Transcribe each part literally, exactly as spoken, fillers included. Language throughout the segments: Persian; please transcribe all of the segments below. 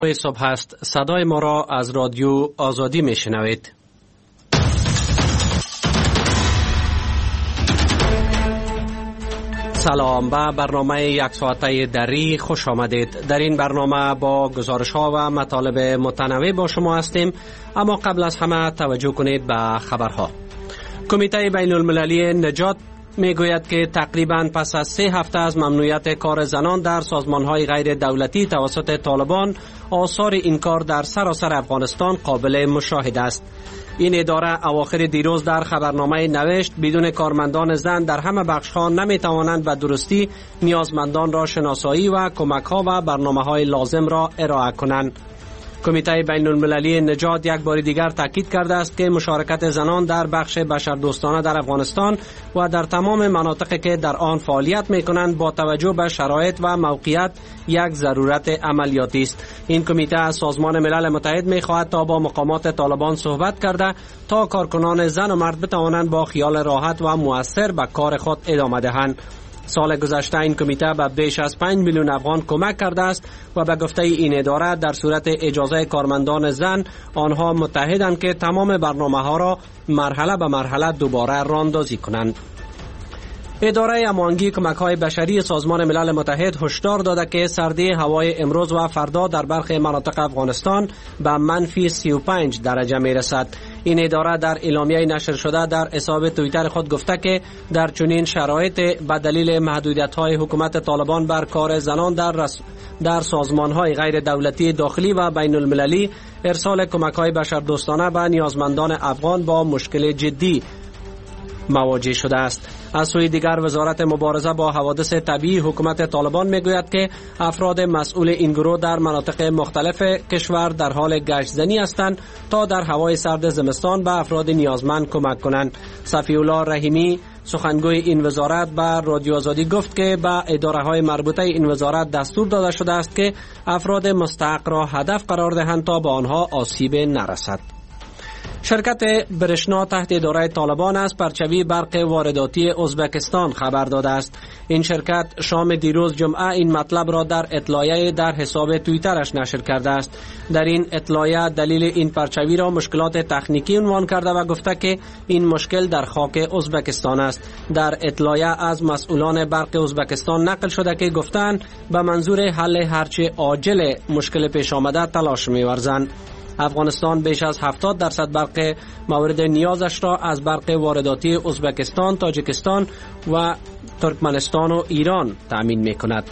صبح است. صدای ما را از رادیو آزادی می شنوید. سلام، به برنامه یک ساعته دری خوش آمدید. در این برنامه با گزارش ها و مطالب متنوع با شما هستیم، اما قبل از همه توجه کنید به خبرها. کمیته بین المللی نجات می گوید که تقریباً پس از سه هفته از ممنوعیت کار زنان در سازمان‌های غیر دولتی توسط طالبان، آثار این کار در سراسر افغانستان قابل مشاهده است. این اداره اواخر دیروز در خبرنامه نوشت بدون کارمندان زن در همه بخش‌ها نمی‌توانند به درستی نیازمندان را شناسایی و کمک‌ها و برنامه‌های لازم را ارائه کنند. کمیته بین المللی نجات یک بار دیگر تاکید کرده است که مشارکت زنان در بخش بشردوستانه در افغانستان و در تمام مناطقی که در آن فعالیت می‌کنند با توجه به شرایط و موقعیت یک ضرورت عملیاتی است. این کمیته از سازمان ملل متحد می‌خواهد تا با مقامات طالبان صحبت کرده تا کارکنان زن و مرد بتوانند با خیال راحت و مؤثر به کار خود ادامه دهند. سال گذشته این کمیته به بیش از پنج میلیون افغان کمک کرده است و به گفته این اداره در صورت اجازه کارمندان زن آنها متحدند که تمام برنامه ها را مرحله به مرحله دوباره راندازی کنند. اداره امانگی کمک‌های بشری سازمان ملل متحد هشدار داده که سردی هوای امروز و فردا در برخی مناطق افغانستان به منفی سی و پنج درجه میرسد. این اداره در اعلامیه نشر شده در حساب توییتر خود گفته که در چنین شرایط به دلیل محدودیت‌های حکومت طالبان بر کار زنان در رس... در سازمان‌های غیر دولتی داخلی و بین المللی ارسال کمک‌های بشردوستانه به نیازمندان افغان با مشکل جدی مواجه شده است. از سوی دیگر وزارت مبارزه با حوادث طبیعی حکومت طالبان میگوید که افراد مسئول این گروه در مناطق مختلف کشور در حال گشتزنی هستند تا در هوای سرد زمستان به افراد نیازمند کمک کنند. صفی الله رحیمی سخنگوی این وزارت به رادیو آزادی گفت که به اداره های مربوطه این وزارت دستور داده شده است که افراد مستحق را هدف قرار دهند تا به آنها آسیب نرسد. شرکت برشنا تحت اداره طالبان از پرچوی برق وارداتی ازبکستان خبر داده است. این شرکت شام دیروز جمعه این مطلب را در اطلاعیه در حساب توییترش نشر کرده است. در این اطلاعیه دلیل این پرچوی را مشکلات تکنیکی عنوان کرده و گفته که این مشکل در خاک ازبکستان است. در اطلاعیه از مسئولان برق ازبکستان نقل شده که گفتند به منظور حل هرچه عاجل مشکل پیش آمده تلاش می‌ورزند. افغانستان بیش از هفتاد درصد برق مورد نیازش را از برق وارداتی ازبکستان، تاجیکستان و ترکمنستان و ایران تأمین می‌کند.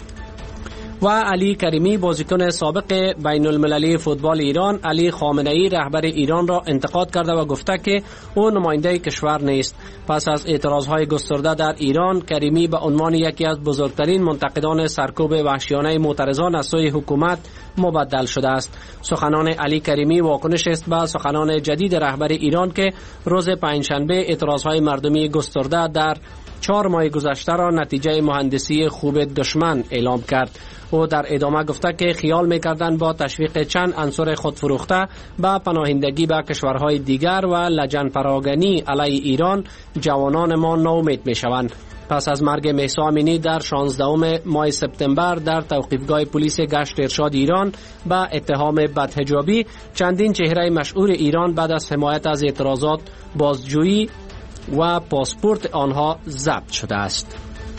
و علی کریمی بازیکن سابق بین المللی فوتبال ایران علی خامنه‌ای رهبر ایران را انتقاد کرده و گفته که او نماینده کشور نیست. پس از اعتراضهای گسترده در ایران، کریمی به عنوان یکی از بزرگترین منتقدان سرکوب وحشیانه معترضان از سوی حکومت مبدل شده است. سخنان علی کریمی واکنش است به سخنان جدید رهبر ایران که روز پنجشنبه اعتراضهای مردمی گسترده در چهار ماه گذشته را نتیجه مهندسی خوب دشمن اعلام کرد. او در ادامه گفته که خیال می‌کردند با تشویق چند عنصر خودفروخته به پناهندگی به کشورهای دیگر و لجن پراگنی علیه ایران جوانان ما ناامید می‌شوند. پس از مرگ مهسا امینی در شانزدهم ماه سپتامبر در توقیفگاه پلیس گشت ارشاد ایران به اتهام بدحجابی، چندین چهره مشهور ایران بعد از حمایت از اعتراضات بازجویی و پاسپورت آنها ضبط شده است.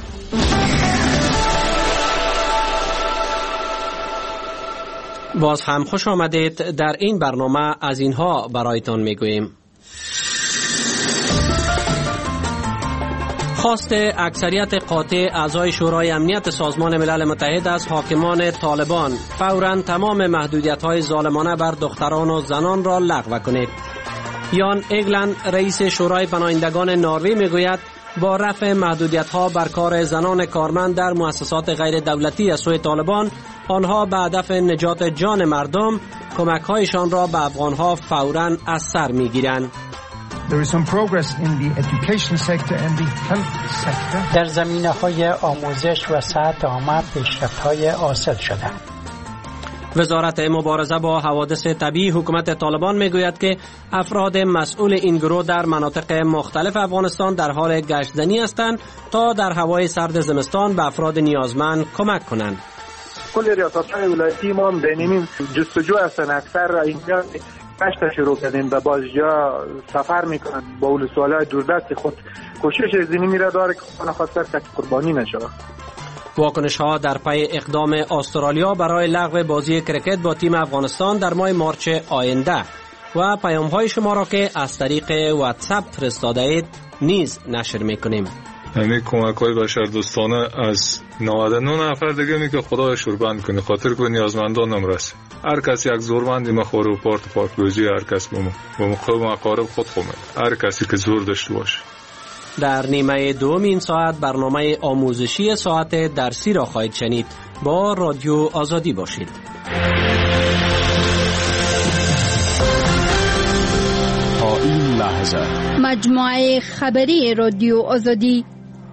باز هم خوش آمدید. در این برنامه از اینها برایتان میگوییم: خواست اکثریت قاطع اعضای شورای امنیت سازمان ملل متحد از حاکمان طالبان فوراً تمام محدودیت‌های ظالمانه بر دختران و زنان را لغو کنید. یان ایگلند رئیس شورای پناهندگان نروژ میگوید با رفع محدودیت‌ها بر کار زنان کارمند در مؤسسات غیر دولتی از سوی طالبان، آنها به هدف نجات جان مردم کمک‌هایشان را به افغان‌ها فوراً از سر می‌گیرند. در زمینه‌های آموزش و صحت عامه پیشرفت‌های حاصل شده. وزارت مبارزه با حوادث طبیعی حکومت طالبان میگوید که افراد مسئول این گروه در مناطق مختلف افغانستان در حال گشتزنی هستند تا در هوای سرد زمستان به افراد نیازمند کمک کنند. کل ریاست‌های ولایتی ما هم بینیم جستجو هستن. اکثر اینجا کشت شروع کردیم و بعضیا سفر میکنن با ولسوالی‌های دوردست خود کوشش زمینی را داره که خانه خواستر که قربانی نشه. واکنش ها در پی اقدام استرالیا برای لغو بازی کرکت با تیم افغانستان در ماه مارچ آینده و پیام های شما را که از طریق واتساپ فرستاده اید نیز نشر میکنیم. یعنی کمک های بشردوستانه از نود و نه نفر دیگه می که خدا شوربند کنه، خاطر که نیازمندان هم رسه. هر کس یک زورمندی مخوره و پارت و پاکبازی هر کس بمون و مخوب مقارب خود خومه، هر کسی که زور داشته باشه. در نیمه دوم این ساعت برنامه آموزشی ساعت درسی را خواهید شنید. با رادیو آزادی باشید. تا این لحظه مجموعه خبری رادیو آزادی.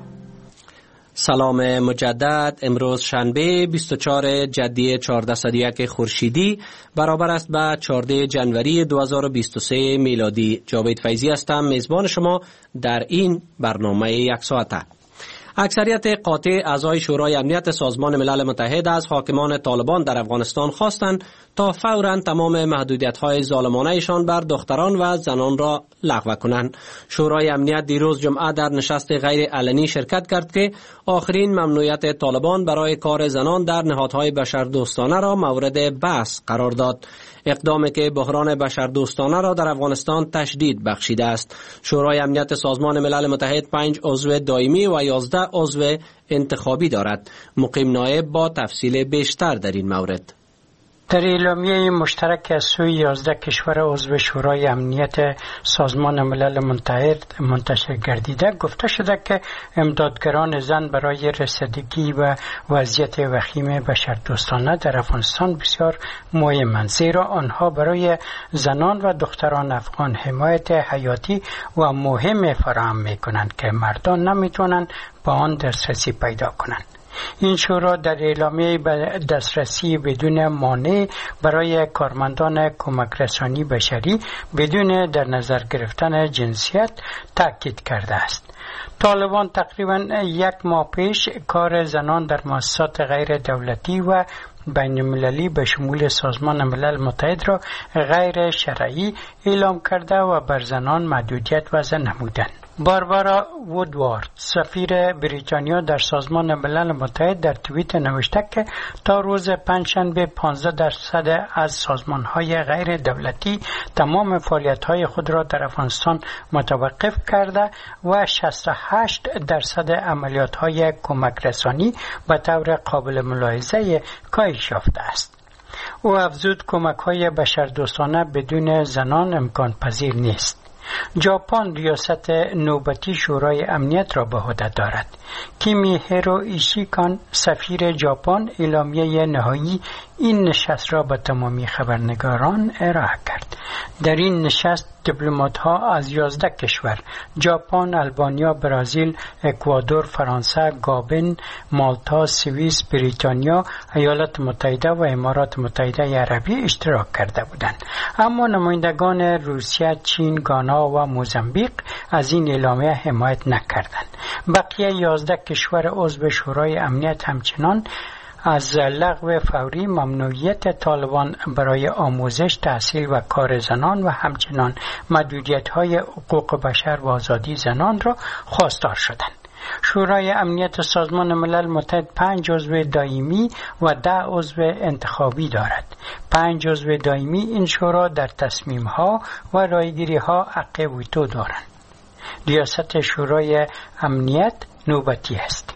سلام مجدد. امروز شنبه بیست و چهار جدی چهارصد و یک خورشیدی برابر است با چهارده جنوری دو هزار و بیست و سه میلادی. جاوید فیضی هستم، میزبان شما در این برنامه یک ساعته. اکثریت قاطع اعضای شورای امنیت سازمان ملل متحد از حاکمان طالبان در افغانستان خواستند تا فوراً تمام محدودیت‌های ظالمانه ایشان بر دختران و زنان را لغو کنند. شورای امنیت دیروز جمعه در نشست غیر علنی شرکت کرد که آخرین ممنوعیت طالبان برای کار زنان در نهادهای بشردوستانه را مورد بحث قرار داد. اقدامی که بحران بشردوستانه را در افغانستان تشدید بخشیده است. شورای امنیت سازمان ملل متحد پنج عضو دائمی و یازده عضو انتخابی دارد. مقیم نایب با تفصیل بیشتر در این مورد. در اعلامیه مشترک از سوی یازده کشور عضو شورای امنیت سازمان ملل متحد منتشر گردیده گفته شده که امدادگران زن برای رسیدگی و وضعیت وخیم بشردوستانه در افغانستان بسیار مهمند، زیرا آنها برای زنان و دختران افغان حمایت حیاتی و مهم فراهم می‌کنند که مردان نمی‌توانند با آن دسترسی پیدا کنند. این شورا در اعلامیه به دسترسی بدون مانع برای کارمندان کمک رسانی بشری بدون در نظر گرفتن جنسیت تاکید کرده است. طالبان تقریبا یک ماه پیش کار زنان در مؤسسات غیر دولتی و بین المللی به شمول سازمان ملل متحد را غیر شرعی اعلام کرده و بر زنان محدودیت وضع نمودند. باربارا وودوارد، سفیر بریتانیا در سازمان ملل متحد، در توییت نوشته که تا روز پنجشنبه پانزده درصد از سازمان‌های غیر دولتی تمام فعالیت‌های خود را در افغانستان متوقف کرده و شصت و هشت درصد عملیات‌های کمک رسانی به طور قابل ملاحظه کاهش یافته است. او افزود کمک‌های بشردوستانه بدون زنان امکان پذیر نیست. ژاپن ریاست نوبتی شورای امنیت را به عهده دارد. کیمیهیرو ایشیکان، سفیر ژاپن، اعلامیه نهایی این نشست را به تمامی خبرنگاران ارائه کرد. در این نشست دیپلمات‌ها از یازده کشور، ژاپن، آلبانیا، برزیل، اکوادور، فرانسه، گابن، مالتا، سوئیس، بریتانیا، ایالات متحده و امارات متحده عربی اشتراک کرده بودند. اما نمایندگان روسیه، چین، گانا و موزامبیک از این اعلامیه حمایت نکردند. بقیه یازده کشور عضو شورای امنیت همچنان از لغو فوری ممنوعیت طالبان برای آموزش، تحصیل و کار زنان و همچنان محدودیت‌های حقوق بشر و آزادی زنان را خواستار شدند. شورای امنیت سازمان ملل متحد پنج عضو دائمی و ده عضو انتخابی دارد. پنج عضو دائمی این شورا در تصمیم‌ها و رایگیری‌ها حق ویتو دارند. ریاست شورای امنیت نوبتی است.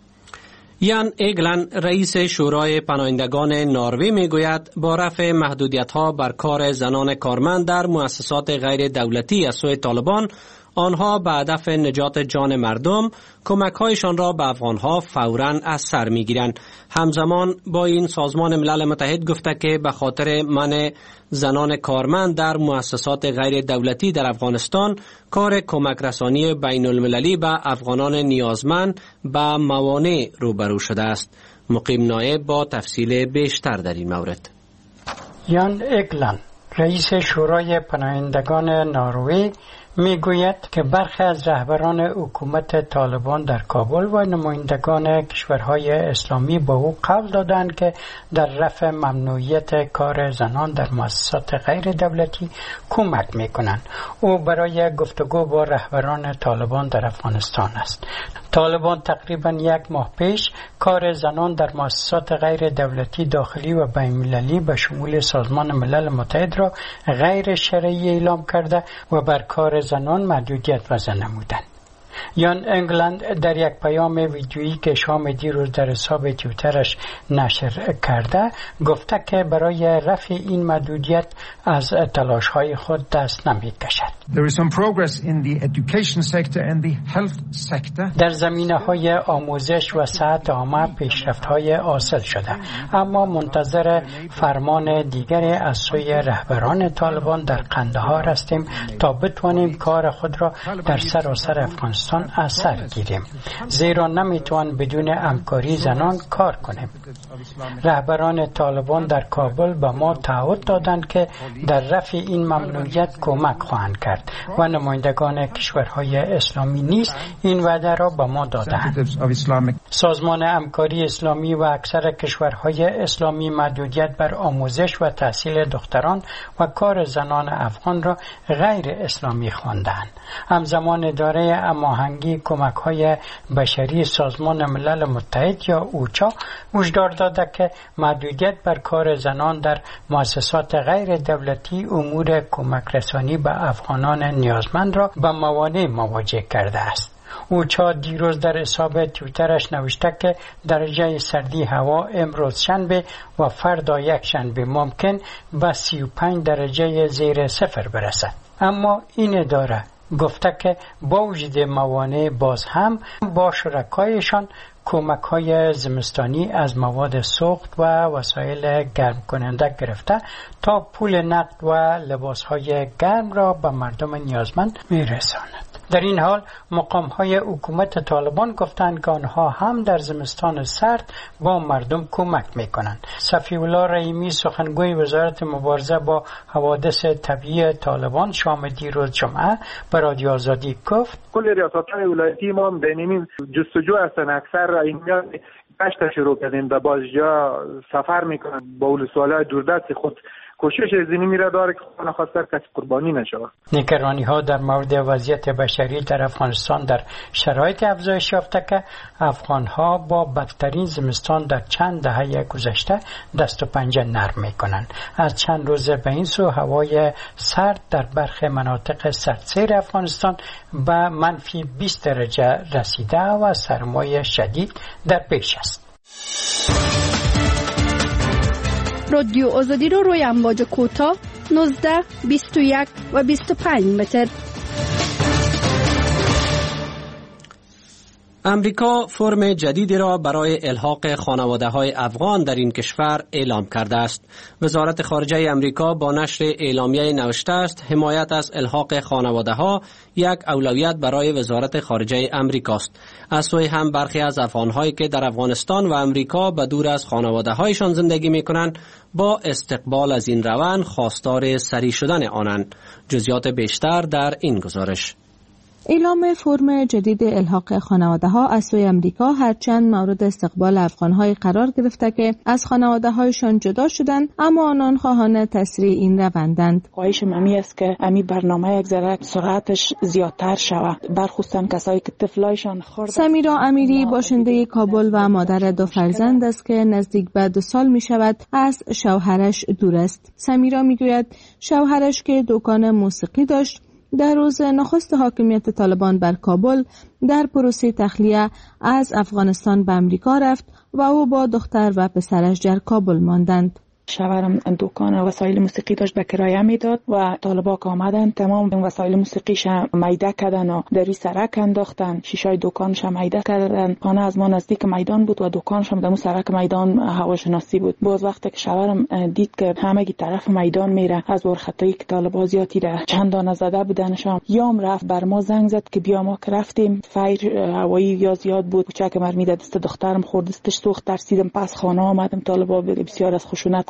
یان ایگلن، رئیس شورای پناهندگان نروژ میگوید با رفع محدودیت‌ها بر کار زنان کارمند در مؤسسات غیر دولتی از سوی طالبان، آنها به هدف نجات جان مردم کمک‌هایشان را به افغان‌ها فوراً از سر می‌گیرند. همزمان با این سازمان ملل متحد گفته که به خاطر منع زنان کارمند در مؤسسات غیر دولتی در افغانستان، کار کمک رسانی بین المللی به افغانان نیازمند به موانع روبرو شده است. مقیم نایب با تفصیل بیشتر در این مورد. یان ایگلن، رئیس شورای پناهندگان نروژ، میگوید که برخی از رهبران حکومت طالبان در کابل و نمایندگان کشورهای اسلامی به او قول دادند که در رفع ممنوعیت کار زنان در مؤسسات غیر دولتی کمک میکنند. او برای گفتگو با رهبران طالبان در افغانستان است. طالبان تقریبا یک ماه پیش کار زنان در مؤسسات غیر دولتی داخلی و بین‌المللی به شمول سازمان ملل متحد را غیر شرعی اعلام کرده و بر کار زنان محدودیت وضع نمودند. یان انگلند در یک پیام ویدیویی که شام دیروز در حساب توییترش نشر کرده گفته که برای رفع این محدودیت از تلاش‌های خود دست نمی‌کشد. در زمینه‌های آموزش و صحت عامه پیشرفت‌های حاصل شده، اما منتظر فرمان دیگری از سوی رهبران طالبان در قندهار هستیم تا بتوانیم کار خود را در سراسر افغانستان اثر گیریم، زیرا نمیتوان بدون همکاری زنان کار کنیم. رهبران طالبان در کابل به ما تعهد دادند که در رفع این ممنوعیت کمک خواهند کرد و نمایندگان کشورهای اسلامی نیز این وعده را به ما دادند. سازمان همکاری اسلامی و اکثر کشورهای اسلامی محدودیت بر آموزش و تحصیل دختران و کار زنان افغان را غیر اسلامی خواندند. همزمان اداره هماهنگی کمک‌های بشری سازمان ملل متحد یا اوچا هشدار داده که محدودیت بر کار زنان در مؤسسات غیر دولتی امور کمک رسانی به افغانان نیازمند را به موانع مواجه کرده است. اوچا دیروز در حساب توییترش نوشته که درجه سردی هوا امروز شنبه و فردا یک شنبه ممکن به سی و پنج درجه زیر صفر برسد. اما این اداره گفته که با وجود موانع باز هم با شرکایشان کمک های زمستانی از مواد سوخت و وسایل گرم کننده گرفته تا پول نقد و لباس های گرم را به مردم نیازمند میرساند. در این حال مقام های حکومت طالبان گفتند که آنها هم در زمستان سرد با مردم کمک میکنند. صفی الله رحیمی سخنگوی وزارت مبارزه با حوادث طبیعی طالبان شام دیروز جمعه به رادیو آزادی گفت کل ریاست‌های ولایتی ما بینیم جستجو هستند. اکثر اینجا گشت شروع کردیم و بعضیا سفر میکنن با ولسوالای دوردست خود کوشش زینی میره داره که خانه خواستر کسی قربانی نشه. نگرانی ها در مورد وضعیت بشری در افغانستان در شرایط افزایش یافته که افغان ها با بدترین زمستان در چند دهه گذشته دست و پنجه نرم میکنند. از چند روز به این سو هوای سرد در برخی مناطق سردسیر افغانستان به منفی بیست درجه رسیده و سرمای شدید در پیش است. رادیو آزادی رو روی امواج کوتاه نوزده، بیست و یک و بیست و پنج متر. امریکا فرم جدیدی را برای الحاق خانواده‌های افغان در این کشور اعلام کرده است. وزارت خارجه امریکا با نشر اعلامیه نوشته است حمایت از الحاق خانواده‌ها یک اولویت برای وزارت خارجه امریکاست. از سوی هم برخی از افغان‌هایی که در افغانستان و امریکا به دور از خانواده‌هایشان زندگی می‌کنند با استقبال از این روند خواستار سریع شدن آنند. جزئیات بیشتر در این گزارش. اعلام فرم جدید الحاق خانواده‌ها از سوی امریکا هرچند مورد استقبال افغان‌های قرار گرفته که از خانواده‌هایشان جدا شدند، اما آنان خواهان تسریع این روندند. خواهشم امی است که امی برنامه یک ذره سرعتش زیادتر شود، برخصوصاً کسایی که طفلایشان خورده. سمیرا امیری باشنده کابل و مادر دو فرزند است که نزدیک به دو سال می شود از شوهرش دور است. سمیرا می گوید شوهرش که دکان موسیقی داشت در روز نخست حاکمیت طالبان بر کابل در پروسه تخلیه از افغانستان به امریکا رفت و او با دختر و پسرش در کابل ماندند. شوهرم دکان وسایل موسیقی داشت به کرایه میداد و طالبا که آمدن تمام وسایل موسیقیش میده کردن و در سرک انداختن، شیشای دکانش میده کردن. خانه از ما نزدیک میدان بود و دکانش هم در سرک میدان هواشناسی بود. باز وقتی که شوهرم دید که همگی طرف میدان میره از ورخطایی که طالبا زیادی را چندان زده بودنشان، یام رفت بر ما زنگ زد که بیا. ما که رفتیم فیر هوایی یا زیاد بود، کوچک مر میده دست دخترم خورد، دستش سوخت، ترسیدم. پس خانه آمدم، طالبا بسیار از خشونت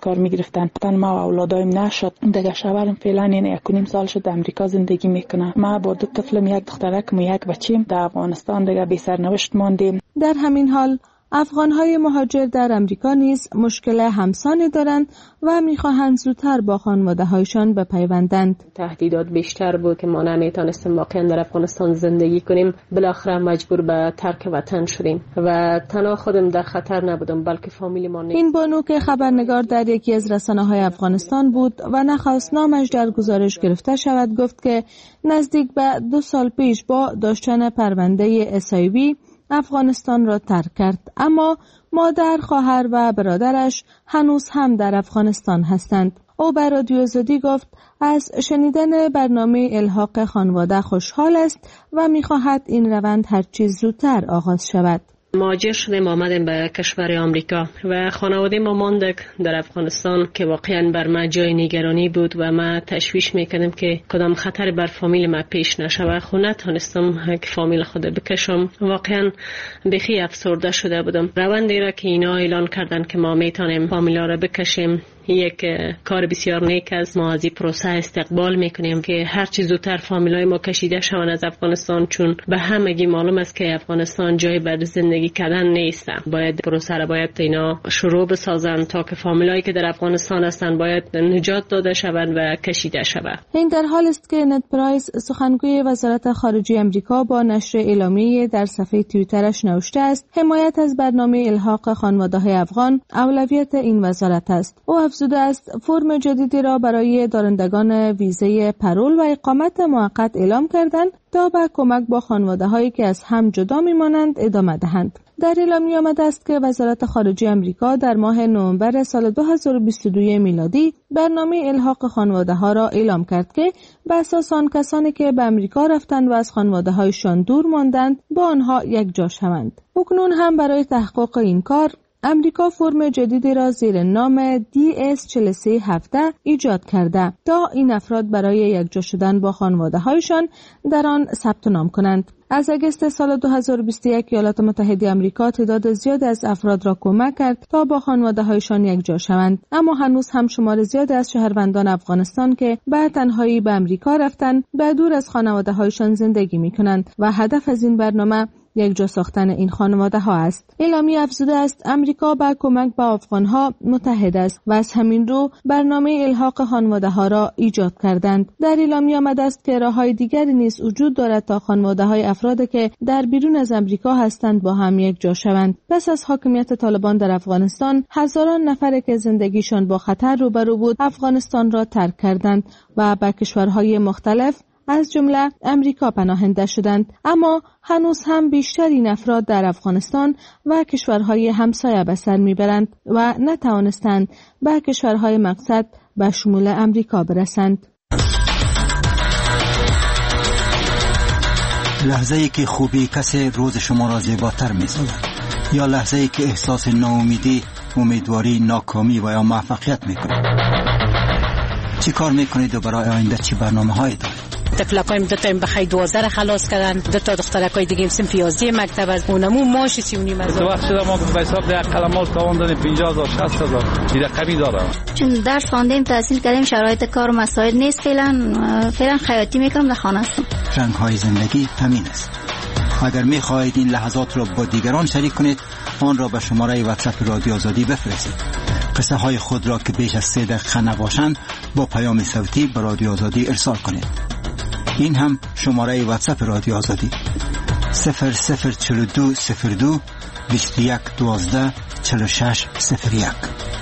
کار میگرفتن. تن ما و اولادایم نشد. دیگه شوهرم فعلا این یک و نیم سال شد امریکا زندگی میکنه. ما با دو طفلم، یک دخترک و یک بچیم در افغانستان دیگه بی سرنوشت ماندیم. در همین حال افغان‌های مهاجر در امریکا نیز مشکل همسانی دارند و می‌خواهند زودتر با خانواده‌هایشان بپیوندند. تهدیدات بیشتر بود که ما نمی‌تونستیم واقعا در افغانستان زندگی کنیم. بالاخره مجبور به ترک وطن شدیم و تنها خودم در خطر نبودم بلکه فامیل ما نیز. این بانو که خبرنگار در یکی از رسانه‌های افغانستان بود و نخواست نامش در گزارش گرفته شود، گفت که نزدیک به دو سال پیش با داشتن پرونده اس آی وی افغانستان را ترک کرد، اما مادر، خواهر و برادرش هنوز هم در افغانستان هستند. او به رادیو آزادی گفت از شنیدن برنامه الحاق خانواده خوشحال است و می‌خواهد این روند هر چیز زودتر آغاز شود. مهاجر شدیم، آمدیم به کشور آمریکا و خانواده ما ماندک در افغانستان که واقعا بر ما جای نگرانی بود و ما تشویش میکردم که کدام خطر بر فامیل ما پیش نشود. خو نتونستم که فامیل خود بکشم. واقعا بخی افسرده شده بودم. روندی را که اینا اعلان کردن که ما میتونیم فامیلا را بکشیم یک کار بسیار نیک است. ما از این پروسه استقبال میکنیم که هر چیز زودتر فامیلای ما کشیده شوند از افغانستان، چون به همگی معلوم است که افغانستان جای برای زندگی کردن نیست. باید پروسه را باید اینا شروع بسازند تا که فامیلایی که در افغانستان هستند باید نجات داده شوند و کشیده شوند. این در حال است که نت پرایس، سخنگوی وزارت خارجه آمریکا، با نشر اعلامیه در صفحه توییترش نوشته است حمایت از برنامه الحاق خانواده‌های افغان اولویت این وزارت است. او افزوده است فرم جدیدی را برای دارندگان ویزه پرول و اقامت موقت اعلام کردند تا به کمک با خانواده‌هایی که از هم جدا می‌مانند ادامه دهند. در اعلامیه آمده است که وزارت خارجه آمریکا در ماه نوامبر سال دو هزار و بیست و دو میلادی برنامه الحاق خانواده‌ها را اعلام کرد که به اساس آن کسانی که به آمریکا رفتند و از خانواده‌هایشان دور ماندند با آنها یک جا شوند. اکنون هم برای تحقق این کار امریکا فرم جدیدی را زیر نام دی اس چهار سه یک هفت ایجاد کرده تا این افراد برای یکجا شدن با خانواده‌هایشان در آن ثبت نام کنند. از اگست سال دو هزار و بیست و یک ایالات متحده آمریکا تعداد زیادی از افراد را کمک کرد تا با خانواده‌هایشان یکجا شوند، اما هنوز هم شمار زیادی از شهروندان افغانستان که به تنهایی به آمریکا رفتند به دور از خانواده‌هایشان زندگی می‌کنند و هدف از این برنامه یک جا ساختن این خانواده ها است. اعلامیه افزوده است امریکا با کمک به افغان ها متحد است و از همین رو برنامه الحاق خانواده ها را ایجاد کردند. در اعلامیه آمده است که راه‌های دیگری نیز وجود دارد تا خانواده های افرادی که در بیرون از امریکا هستند با هم یک جا شوند. پس از حاکمیت طالبان در افغانستان، هزاران نفر که زندگیشان با خطر روبرو بود افغانستان را ترک کردند و به کشورهای مختلف از جمله امریکا پناهنده شدند، اما هنوز هم بیشتر این افراد در افغانستان و کشورهای همسایه به سر میبرند و نتوانستند به کشورهای مقصد به شمول امریکا برسند. لحظه‌ای که خوبی کسی روز شما را زیباتر می‌سازد، یا لحظه‌ای که احساس ناامیدی، امیدواری، ناکامی و یا موفقیت می‌کنید. چی کار می‌کنید و برای آینده چی برنامه‌هایی دارید؟ طفلکایم دو تا بخای دوازده خلاص کردن، دو تا دخترکای دیگه صنف یازده مکتب از اونمو ماش سی و نیم از وقت شده ما به حساب ده کلمات تواندن پنجاه هزار شصت هزار این رقمی داره. چون درس خواندیم، تحصیل کردیم، شرایط کار و مسائل نیست، فعلا فعلا خیاطی میکنم، در خانه هستم. رنگ های زندگی همین است. اگر میخواهید این لحظات را با دیگران شریک کنید، آن را به شماره واتساپ رادیو آزادی بفرستید. قصه های خود را که بیش از سه دقیقه نباشند با پیام صوتی به رادیو آزادی ارسال کنید. این هم شماره واتساپ رادیو آزادی صفر صفر چهل و دو صفر دو بیست و یک دوازده چهل و شش صفر یک.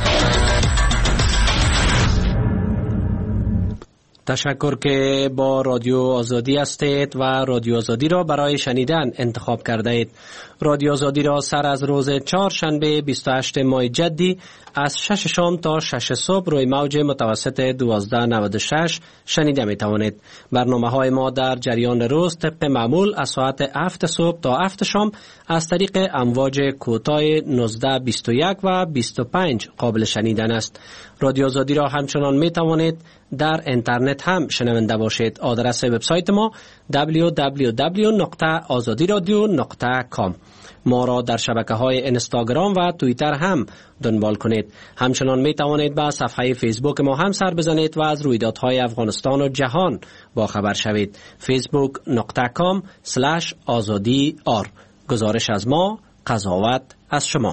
تشکر که با رادیو آزادی هستید و رادیو آزادی را برای شنیدن انتخاب کرده اید. رادیو آزادی را سر از روز چهارشنبه بیست و هشتم ماه جدی از شش شام تا شش صبح روی موج متوسط دوازده نود و شش شنیده می توانید. برنامه های ما در جریان روز طبق معمول از ساعت هفت صبح تا هفت شام از طریق امواج کوتاه نوزده بیست و یک و بیست و پنج قابل شنیدن است. رادیو آزادی را همچنان می توانید در اینترنت اینترنت هم شنونده باشید. آدرس وبسایت ما دبلیو دبلیو دبلیو نقطه آزادی رادیو نقطه کام. ما را در شبکه‌های اینستاگرام و توییتر هم دنبال کنید. همچنان می توانید به صفحه فیسبوک ما هم سر بزنید و از رویدادهای افغانستان و جهان با خبر شوید. فیسبوک نقطه کام سلش آزادی آر. گزارش از ما، قضاوت از شما.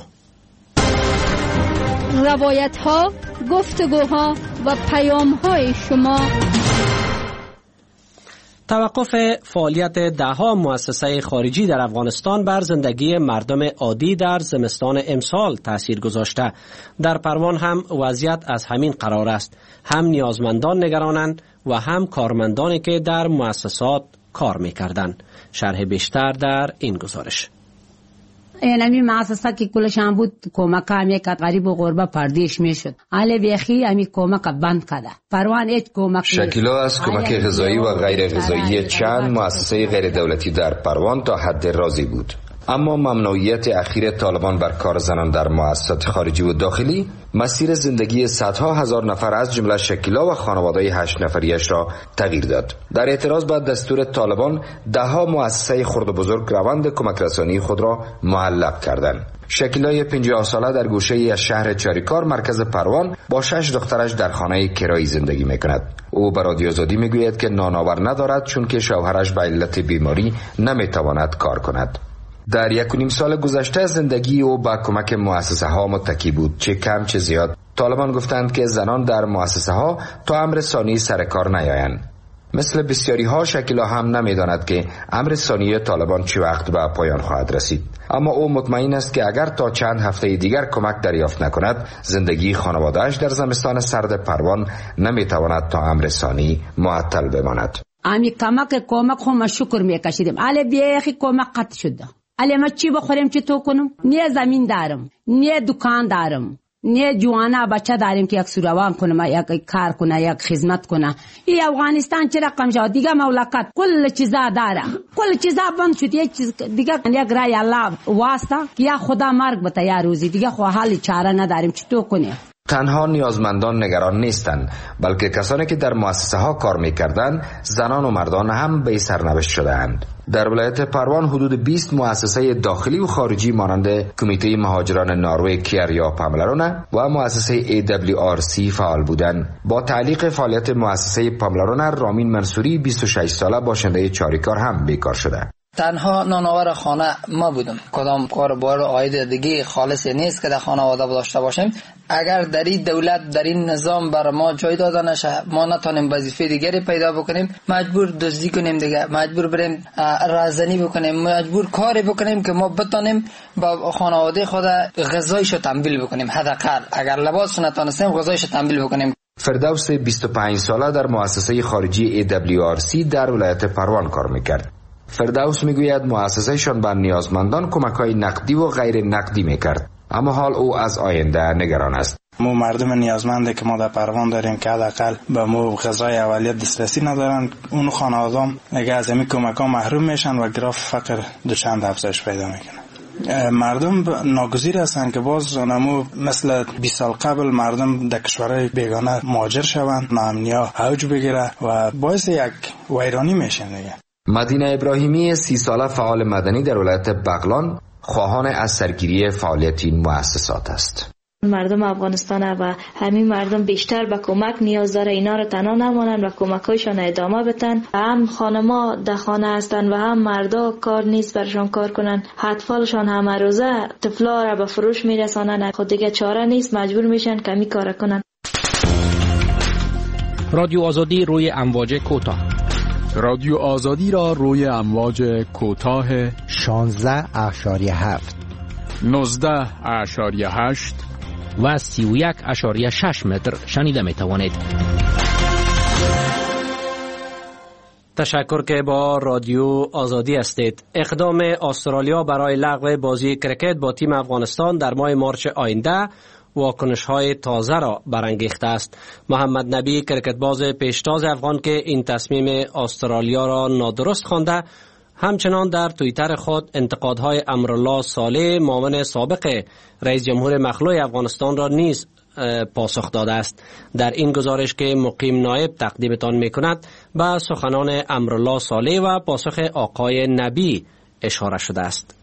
روایت ها، گفتگوها و پیام های شما. توقف فعالیت ده‌ها مؤسسه خارجی در افغانستان بر زندگی مردم عادی در زمستان امسال تأثیر گذاشته. در پروان هم وضعیت از همین قرار است. هم نیازمندان نگرانند و هم کارمندانی که در مؤسسات کار می‌کردند. شرح بیشتر در این گزارش. اینمی مؤسسه که کلشان بود کمک همی که غریب و غربه پردیش میشد. حالا بیخی همی کمک بند کرده. پروان هیچ کمک شکیلا از کمک غذایی و غیر غذایی چند مؤسسه غیر دولتی در پروان تا حد راضی بود. اما ممنوعیت اخیر طالبان بر کار زنان در مؤسسات خارجی و داخلی مسیر زندگی صدها هزار نفر از جمله شکیلا و خانواده‌های هشت نفریش را تغییر داد. در اعتراض به دستور طالبان ده‌ها مؤسسه خرد و بزرگ روند کمک رسانی خود را معلق کردند. شکیلای پنجاه ساله در گوشه از شهر چاریکار مرکز پروان با شش دخترش در خانه کرایی زندگی میکند. او به رادیو آزادی میگوید که نانآور ندارد چون که شوهرش به علت بیماری نمیتواند کار کند. در یک و نیم سال گذشته زندگی او با کمک مؤسسه ها متکی بود، چه کم چه زیاد. طالبان گفتند که زنان در مؤسسه ها تا امر ثانی سر کار نیایند. مثل بسیاری ها شکیلا هم نمیداند که امر ثانی طالبان چه وقت به پایان خواهد رسید. اما او مطمئن است که اگر تا چند هفته دیگر کمک دریافت نکند، زندگی خانواده‌اش در زمستان سرد پروان نمیتواند تا امر ثانی معطل بماند. امی کمک کمک خو شکر میکشیدیم. علی بیخی کمک قطع شد. علی ما چی بخوریم چی تو کنم؟ نه زمین دارم، نه دکان دارم، نه جوانا بچه داریم که یک سوروان کنم، یک کار کنه، یک خدمت کنه. این افغانستان چه رقم شد دیگه؟ مملکت کل چیزا داره، کل چیزا بند شد. یک چیز دیگه یک رای الله واسطه یا خدا مرگ بده یا روزی دیگه خو حال چاره نداریم چی تو کنی. تنها نیازمندان نگران نیستند، بلکه کسانی که در مؤسسه ها کار می‌کردند زنان و مردان هم به سرنوشت شده‌اند. در ولایت پروان حدود بیست مؤسسه داخلی و خارجی مانند کمیته مهاجران نروژ کیر یا پاملارونه و مؤسسه ای دبلیو آر سی فعال بودند. با تعلیق فعالیت مؤسسه پاملارونه، رامین منصوری بیست و شش ساله باشنده چاریکار هم بیکار شده. تنها نانآور خانه ما بودم. کدام کار بار عاید دیگه خالص نیست که در خانواده داشته باشیم. اگر در این دولت در این نظام بر ما جای داده نشه، ما نتونیم وظیفه دیگری پیدا بکنیم، مجبور دزدی کنیم دیگه، مجبور بریم رازنی بکنیم، مجبور کاری بکنیم که ما بتونیم با خانواده خود غذایشو تامین بکنیم. حداقل اگر لباسش نتونستیم غذایشو تامین بکنیم. فردوس بیست و پنج ساله در مؤسسه خارجی ای دبلیو آر سی در ولایت پروان کار میکرد. فردوس میگوید مؤسسهشان به نیازمندان کمک‌های نقدی و غیر نقدی میکرد، اما حال او از آینده نگران است. ما مردم نیازمنده که ما در پروان داریم که حداقل به ما غذای اولیت دسترسی ندارن، اون خانواده‌ام دیگه از همین کمک‌ها محروم میشن و گراف فقر دو چند افزایش پیدا میکنه. مردم ناگزیر هستند که باز نمو مثل بیست سال قبل مردم در کشورهای بیگانه مهاجر شوند، ناامنی‌ها اوج بگیره و باعث یک ویرانی میشن دیگه. مدینه ابراهیمی سی ساله فعال مدنی در ولایت بغلان خواهان از سرگیری فعالیت این مؤسسات است. مردم افغانستان و همین مردم بیشتر به کمک نیاز داره، اینا رو تنها نمانند و کمکایشان ادامه بدن. هم خانما در خانه هستن و هم مردا کار نیست برشان کار کنن، اطفالشان همه روزه طفلا را به فروش میرسانن، خود دیگه چاره نیست، مجبور میشن کمی کار کنن. رادیو آزادی روی امواج کوتاه. رادیو آزادی را روی امواج کوتاه شانزده اشاریه هفت، نوزده اشاریه هشت و سی و یک اشاریه شش متر شنیده می توانید. تشکر که با رادیو آزادی هستید. اقدام استرالیا برای لغو بازی کرکت با تیم افغانستان در ماه مارچ آینده واکنش‌های تازه را برانگیخته است. محمد نبی کرکتباز پیشتاز افغان که این تصمیم استرالیا را نادرست خوانده، همچنان در توییتر خود انتقادهای امرالله صالح معاون سابق رئیس جمهور مخلوع افغانستان را نیز پاسخ داده است. در این گزارش که مقیم نایب تقدیمتان می کند به سخنان امرالله صالح و پاسخ آقای نبی اشاره شده است.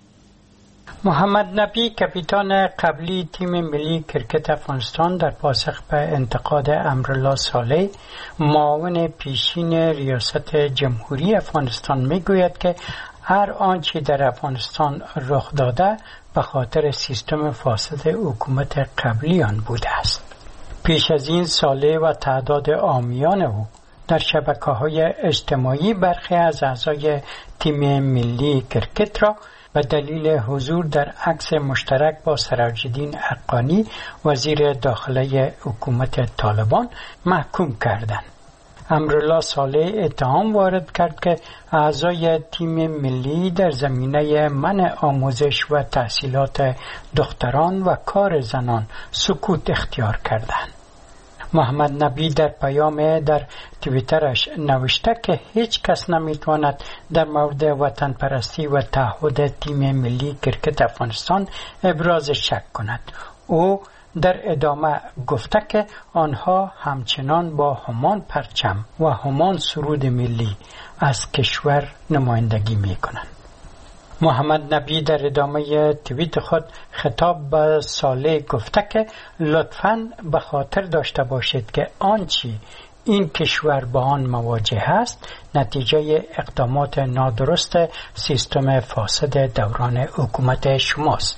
محمد نبی کاپیتان قبلی تیم ملی کرکت افغانستان در پاسخ به انتقاد امرالله صالح معاون پیشین ریاست جمهوری افغانستان میگوید که هر آنچه در افغانستان رخ داده به خاطر سیستم فاسد حکومت قبلی آن بوده است. پیش از این صالح و تعداد عامیان او در شبکه‌های اجتماعی برخی از اعضای تیم ملی کرکت را به دلیل حضور در عکس مشترک با سراج‌الدین حقانی وزیر داخله حکومت طالبان محکوم کردند. امرالله صالح اتهام وارد کرد که اعضای تیم ملی در زمینه منع آموزش و تحصیلات دختران و کار زنان سکوت اختیار کردند. محمد نبی در پیام در توییترش نوشته که هیچ کس نمیتواند در مورد وطن پرستی و تعهد تیم ملی کرکت افغانستان ابراز شک کند. او در ادامه گفته که آنها همچنان با همان پرچم و همان سرود ملی از کشور نمایندگی میکنند. محمد نبی در ادامه توییت خود خطاب به صالح گفته که لطفاً به خاطر داشته باشید که آنچه این کشور با آن مواجه است نتیجه اقدامات نادرست سیستم فاسد دوران حکومت شماست.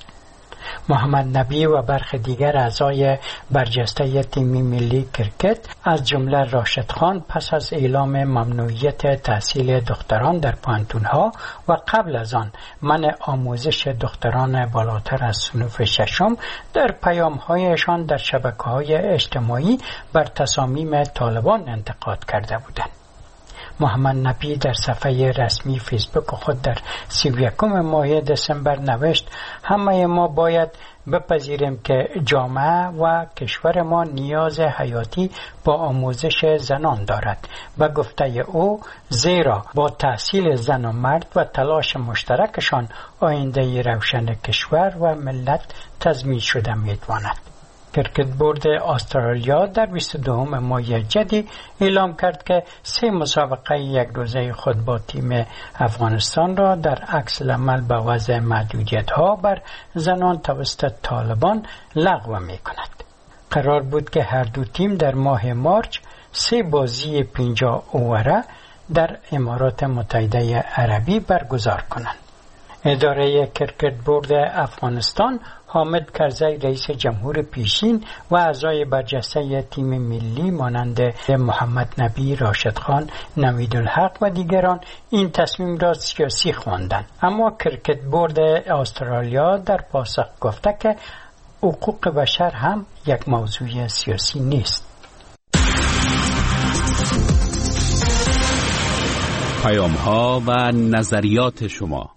محمد نبی و برخی دیگر اعضای برجسته تیم ملی کرکت از جمله راشد خان پس از اعلام ممنوعیت تحصیل دختران در پوهنتون‌ها و قبل از آن منع آموزش دختران بالاتر از صنف ششم در پیام‌هایشان در شبکه‌های اجتماعی بر تصامیم طالبان انتقاد کرده بودند. محمد نبی در صفحه رسمی فیسبوک خود در سی و یکم ماه دسامبر نوشت همه ما باید بپذیریم که جامعه و کشور ما نیاز حیاتی با آموزش زنان دارد. به گفته او زیرا با تحصیل زن و مرد و تلاش مشترکشان آینده روشن کشور و ملت تضمین شده میتواند. کرکت بورد استرالیا در بیست و دوم ماه جدی اعلام کرد که سه مسابقه یک روزه خود با تیم افغانستان را در عکس العمل به وضع محدودیت‌ها بر زنان توسط طالبان لغو می‌کند. قرار بود که هر دو تیم در ماه مارچ سه بازی پنجاه اووره در امارات متحده عربی برگزار کنند. اداره کرکت بورد افغانستان حامد کرزی رئیس جمهور پیشین و اعضای برجسته تیم ملی مانند محمد نبی، راشد خان، نویدالحق و دیگران این تصمیم را سیاسی خواندند. اما کرکت بورد استرالیا در پاسخ گفته که حقوق بشر هم یک موضوع سیاسی نیست. پیام ها و نظریات شما.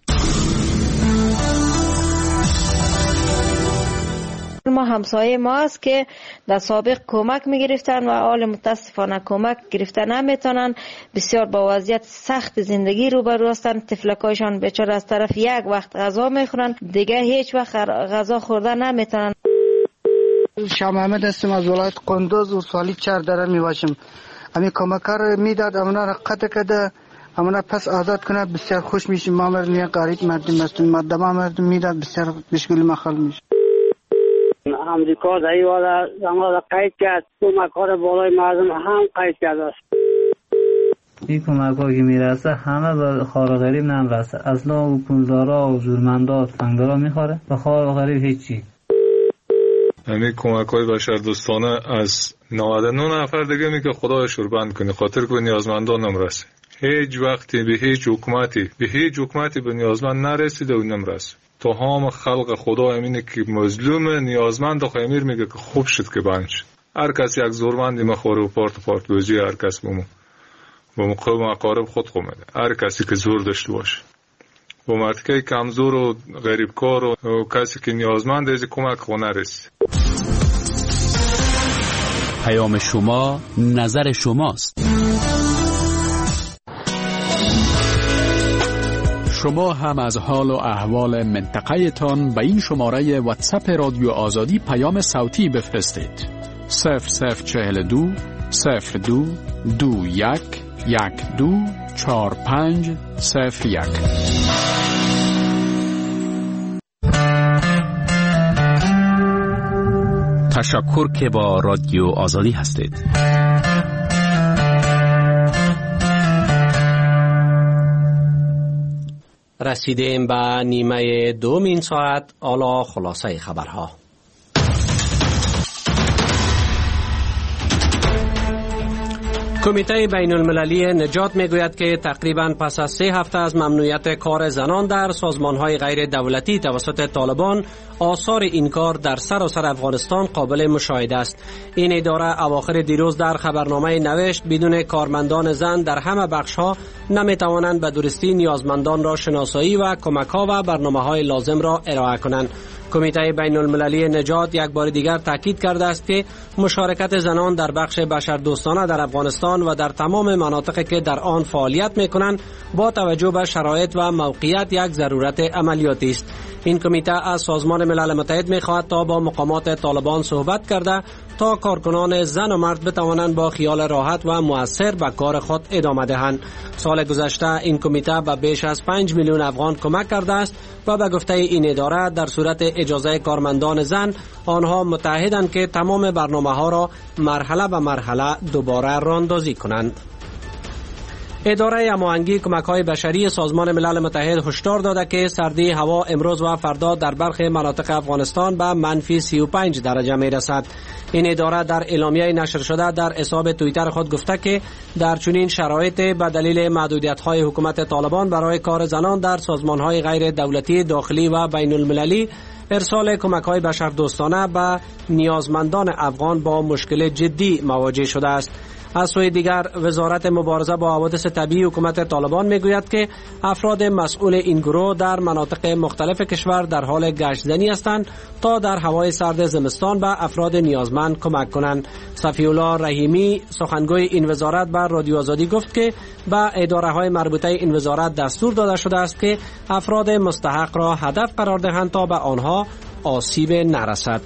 ما همسایه ما است که در سابق کمک میگرفتن و حال متاسفانه کمک گرفتن نمیتونن. بسیار با وضعیت سخت زندگی روبرو هستند. طفلکایشان بیچاره از طرف یک وقت غذا میخورن، دیگه هیچ وقت غذا خوردن نمیتونن. شاه محمد هستم از ولایت قندوز و سالی چهار داره میباشم. امی کمکار میداد امنا را قطع کده امنا پس آزاد کنه بسیار خوش میشیم. ما مرنیه قریب مردم هستیم مردم مردم میداد بسیار بشکل مخال میشه. امریکا در این والا زمان را قید کرد، کمکار بالای مردم هم قید کرده است. این کمک ها که میرسه همه به خار غریب نمیرسه. اصلا حکومتدارا و جورمندا و تفنگدارا میخوره به خار غریب هیچی. همین کمک های بشردوستانه از نود و نه نفر دیگه می که خدای شوربند کنه خاطر که نیازمندان نمیرسه. هیچ وقتی به هیچ حکومتی به هیچ حکومتی به نیازمند نرسیده و نمیرسه. تو هم خلق خدا امینه که مظلوم نیازمند و خیمیر میگه که خوب شد که بند شد. هر کس یک زورمندی مخوره و پارت پارت بوزی هر کس بمو بمو قوم اقارب خود خومده. هر کسی که زور داشته باشه و مرتکه کمزور و غریبکار و کسی که نیازمند از کمک خونه رسید. پیام شما نظر شماست. شما هم از حال و احوال منطقه تان به این شماره واتساپ رادیو آزادی پیام صوتی بفرستید. صفر صفر چهل دو صفر دو دو یک یک دو چهار پنج صفر یک. تشکر که با رادیو آزادی هستید. رسیدیم به نیمه دومین ساعت. حالا خلاصه خبرها. کمیته بین المللی نجات میگوید که تقریباً پس از سه هفته از ممنوعیت کار زنان در سازمان‌های غیر دولتی توسط طالبان، آثار این کار در سراسر افغانستان قابل مشاهده است. این اداره اواخر دیروز در خبرنامه نوشت بدون کارمندان زن در همه بخش‌ها نمی‌توانند به درستی نیازمندان را شناسایی و کمک‌ها و برنامه‌های لازم را ارائه کنند. کمیته بین المللی نجات یک بار دیگر تاکید کرده است که مشارکت زنان در بخش بشردوستانه در افغانستان و در تمام مناطقی که در آن فعالیت می‌کنند با توجه به شرایط و موقعیت یک ضرورت عملیاتی است. این کمیته از سازمان ملل متحد می‌خواهد تا با مقامات طالبان صحبت کرده تا کارکنان زن و مرد بتوانند با خیال راحت و مؤثر به کار خود ادامه دهند. سال گذشته این کمیته به بیش از پنج میلیون افغان کمک کرده است و به گفته این اداره در صورت اجازه کارمندان زن آنها متعهدند که تمام برنامه‌ها را مرحله به مرحله دوباره راهاندازی کنند. اداره هماهنگی کمک‌های بشری سازمان ملل متحد هشدار داده که سردی هوا امروز و فردا در برخی مناطق افغانستان به منفی سی و پنج درجه می‌رسد. این اداره در اعلامیه نشر شده در حساب توییتر خود گفته که در چنین شرایط به دلیل محدودیت‌های حکومت طالبان برای کار زنان در سازمان‌های غیر دولتی داخلی و بین المللی، ارسال کمک‌های بشردوستانه به نیازمندان افغان با مشکل جدی مواجه شده است. از سوی دیگر وزارت مبارزه با حوادث طبیعی حکومت طالبان میگوید که افراد مسئول این گروه در مناطق مختلف کشور در حال گشتزنی هستند تا در هوای سرد زمستان به افراد نیازمند کمک کنند. صفی الله رحیمی سخنگوی این وزارت بر رادیو آزادی گفت که به اداره‌های مربوطه این وزارت دستور داده شده است که افراد مستحق را هدف قرار دهند تا به آنها آسیب نرسد.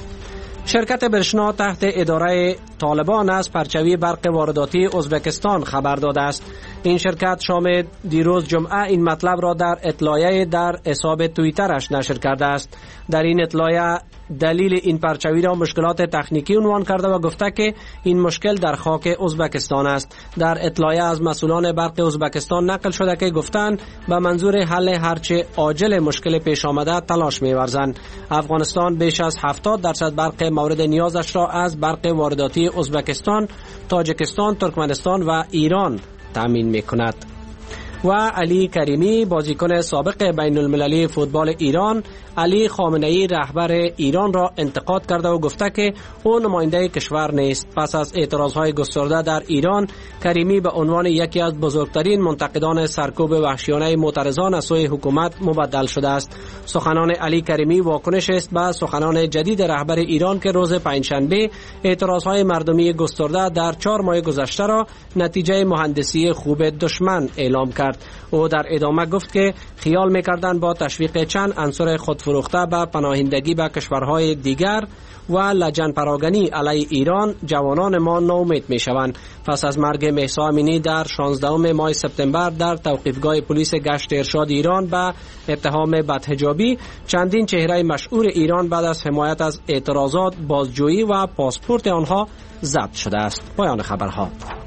شرکت برشنا تحت اداره طالبان از پرچوی برق وارداتی ازبکستان خبر داده است. این شرکت شام دیروز جمعه این مطلب را در اطلاعیه در حساب توییترش نشر کرده است. در این اطلاعیه دلیل این پرچوی را مشکلات تکنیکی عنوان کرده و گفته که این مشکل در خاک ازبکستان است. در اطلاعیه از مسئولان برق ازبکستان نقل شده که گفتند به منظور حل هرچه عاجل مشکل پیش آمده تلاش می‌ورزند. افغانستان بیش از هفتاد درصد برق مورد نیازش را از برق وارداتی ازبکستان، تاجیکستان، ترکمنستان و ایران تامین می‌کند. و علی کریمی بازیکن سابق بین المللی فوتبال ایران، علی خامنه‌ای رهبر ایران را انتقاد کرده و گفته که او نماینده کشور نیست. پس از اعتراضهای گسترده در ایران، کریمی به عنوان یکی از بزرگترین منتقدان سرکوب وحشیانه معترضان از سوی حکومت مبدل شده است. سخنان علی کریمی واکنش است به سخنان جدید رهبر ایران که روز پنجشنبه اعتراضهای مردمی گسترده در چهار ماه گذشته را نتیجه مهندسی خوب دشمن اعلام کرد. او در ادامه گفت که خیال می‌کردند با تشویق چند عنصر خودفروخته به پناهندگی به کشورهای دیگر و لجن پراگنی علیه ایران جوانان ما ناامید می‌شوند. پس از مرگ مهسا امینی در شانزدهم ماه سپتامبر در توقیفگاه پلیس گشت ارشاد ایران به اتهام بدحجابی، چندین چهره مشهور ایران بعد از حمایت از اعتراضات بازجویی و پاسپورت آنها ضبط شده است. پایان خبرها.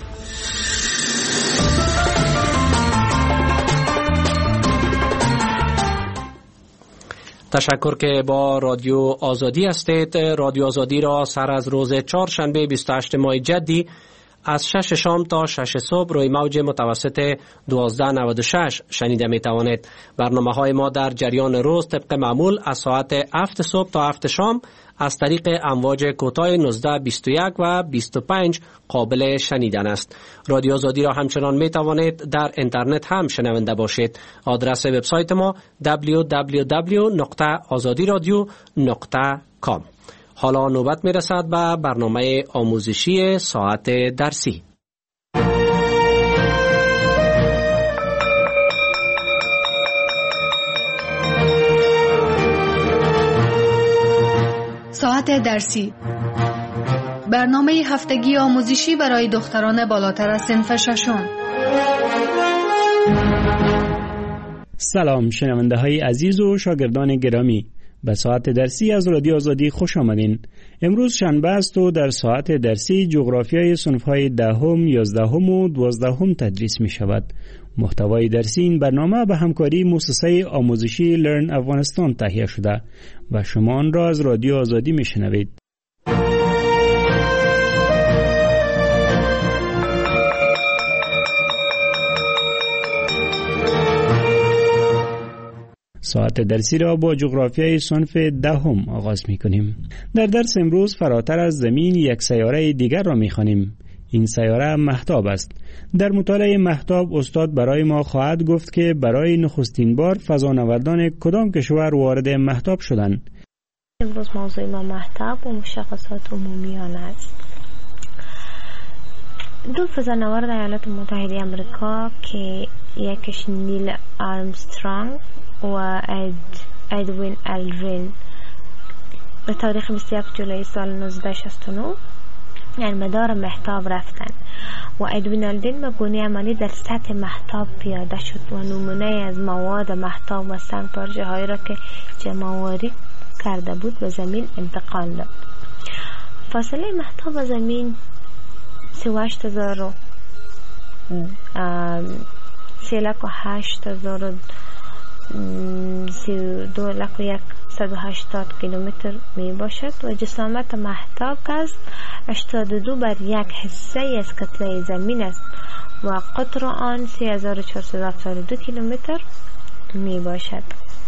تشکر که با رادیو آزادی هستید. رادیو آزادی را سر از روز چهارشنبه بیست و هشتم ماه جدی از شش شام تا شش صبح روی موج متوسط دوازده نود و شش شنیده می توانید. برنامه های ما در جریان روز طبق معمول از ساعت هفت صبح تا هفت شام از طریق امواج کوتاه نوزده بیست و یک و بیست و پنج قابل شنیدن است. رادیو آزادی را همچنان می توانید در اینترنت هم شنونده باشید. آدرس وبسایت ما دبلیو دبلیو دبلیو نقطه آزادی رادیو نقطه کام. حالا نوبت می رسد به برنامه آموزشی ساعت درسی. ساعت درسی برنامه هفتگی آموزشی برای دختران بالاتر از صنف ششم. سلام شنونده های عزیز و شاگردان گرامی، به ساعت درسی از رادیو آزادی خوش آمدین. امروز شنبه است و در ساعت درسی جغرافیای صنف‌های دهم، یازدهم و دوازدهم تدریس می شود. محتوای درسی این برنامه به همکاری مؤسسه آموزشی لرن افغانستان تهیه شده و شما آن را از رادیو آزادی می شنوید. ساعت درسی را با جغرافیای صنف دهم آغاز می کنیم. در درس امروز فراتر از زمین یک سیاره دیگر را می خوانیم. این سیاره مهتاب است. در مطالعه مهتاب استاد برای ما خواهد گفت که برای نخستین بار فضانوردان کدام کشور وارد مهتاب شدند. امروز موضوع ما مهتاب و مشخصات عمومی آن است. دو فضانورد ایالات متحده آمریکا که یکیش نیل آرمسترانگ و ادوین الدرین به تاریخ بیست و یک جولای سال نوزده شصت و نه یعنی مدار مهتاب رفتن و ادوین الدرین به گونه عملی در سطح مهتاب پیاده شد و نمونه از مواد مهتاب و سنگ پارچه هایی را که جمع‌آوری کرده بود به زمین انتقال داد. فاصله مهتاب و زمین سی و هشت هزار و سی لک و هشت هزار و سی و دو لک و یک صد و هشتاد کیلومتر می باشد و جسامت مهتاب است هشتاد و دو بر یک حصه از کتله زمین است و قطر آن سه هزار و چهارصد و هفتاد و دو کیلومتر می باشد.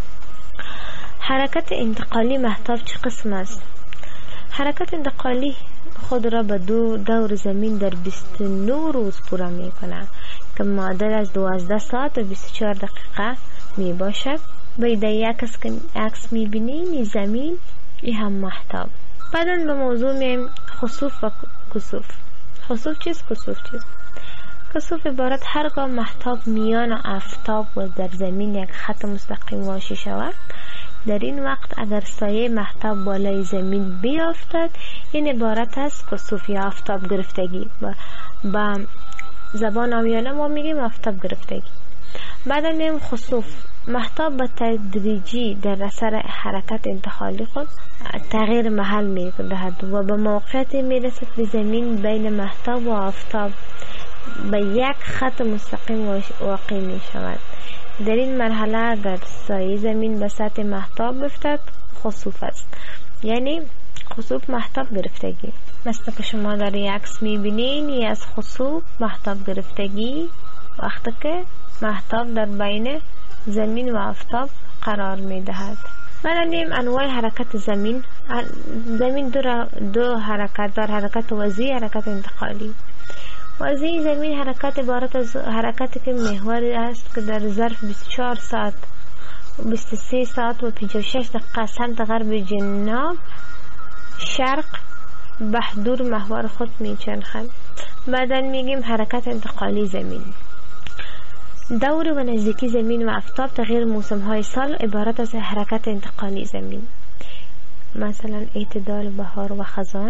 حرکت انتقالی مهتاب چه قسم است؟ حرکت انتقالی خود را به دو دور زمین در بیست و نه روز پورا می کند که معادل از دوازده ساعت و بیست و چهار دقیقه می باشد. باید یک عکس می بینیم زمین ای هم مهتاب. بعدا به موضوع میم خسوف و کسوف. خسوف چیست؟ کسوف چیست؟ کسوف عبارت هرگاه مهتاب میان آفتاب و در زمین یک خط مستقیم واژه شود، در این وقت اگر سایه مهتاب بالای زمین بیافتد این عبارت است کسوف یا آفتاب گرفتگی. با زبان عامیانه ما میگیم آفتاب گرفتگی. بعدا میم خسوف. مهتاب به تدریجی در اثر حرکت انتقالی خود تغییر محل می دهد و به موقعیتی می رسد که زمین بین مهتاب و آفتاب به یک خط مستقیم واقع می شود. در این مرحله اگر سایه زمین به سطح مهتاب بیفتد خسوف است، یعنی خسوف مهتاب گرفتگی. مثل که شما در یک عکس می بینین ای از خسوف مهتاب گرفتگی وقتی که مهتاب در بین زمین و آفتاب قرار می دهد. مثلا انواع حرکت زمین. زمین دو, دو حرکت در حرکت وضعی، حرکت انتقالی. وضعی زمین حرکت عبارت از حرکتی که محوری است که در ظرف بیست و چهار ساعت بیست و سه ساعت و پنجاه و شش دقیقه سمت غرب جنوب شرق بهدور محور خود می چرخد. بعدا میگیم حرکت انتقالی زمین. دور و نزدیکی زمین و آفتاب تغییر موسم های سال عبارت از حرکت انتقالی زمین. مثلا اعتدال بهار و خزان،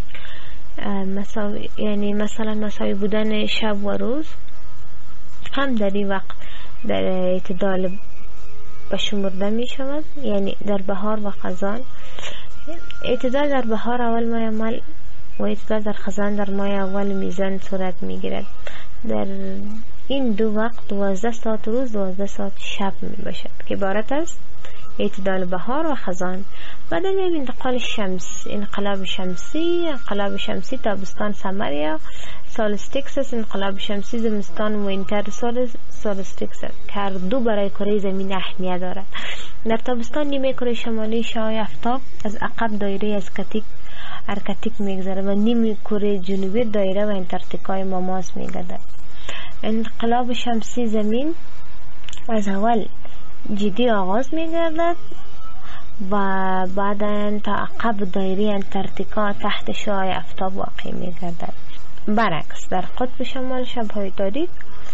مساوی یعنی مثلا مساوی بودن شب و روز هم در این وقت در اعتدال بشمرده می شود. یعنی در بهار و خزان اعتدال در بهار اول ماه اول و اعتدال در خزان در ماه اول میزان صورت می گیرد. در این دو وقت دوازده ساعت روز دوازده ساعت شب می باشد که عبارت است اعتدال بهار و خزان. بعد می‌بینیم انتقال شمس، انقلاب شمسی، انقلاب شمسی تابستان سمر یا سولستیکس، انقلاب شمسی زمستان وینتر سولستیکس که هر دو برای کره زمین اهمیت دارد. در تابستان نیمه کره شمالی شعاع آفتاب از عقب دایره از کتیک ارکتیک میگذره و نیمه کره جنوبی دایره و انتارکتیکای ماماس میگردد. انقلاب شمسی زمین از اول جدی آغاز میگردد و بعدا تا عقب دایره انتارکتیکا تحت شعاع آفتاب واقع میگردد. برعکس در قطب شمال شب‌های تاریک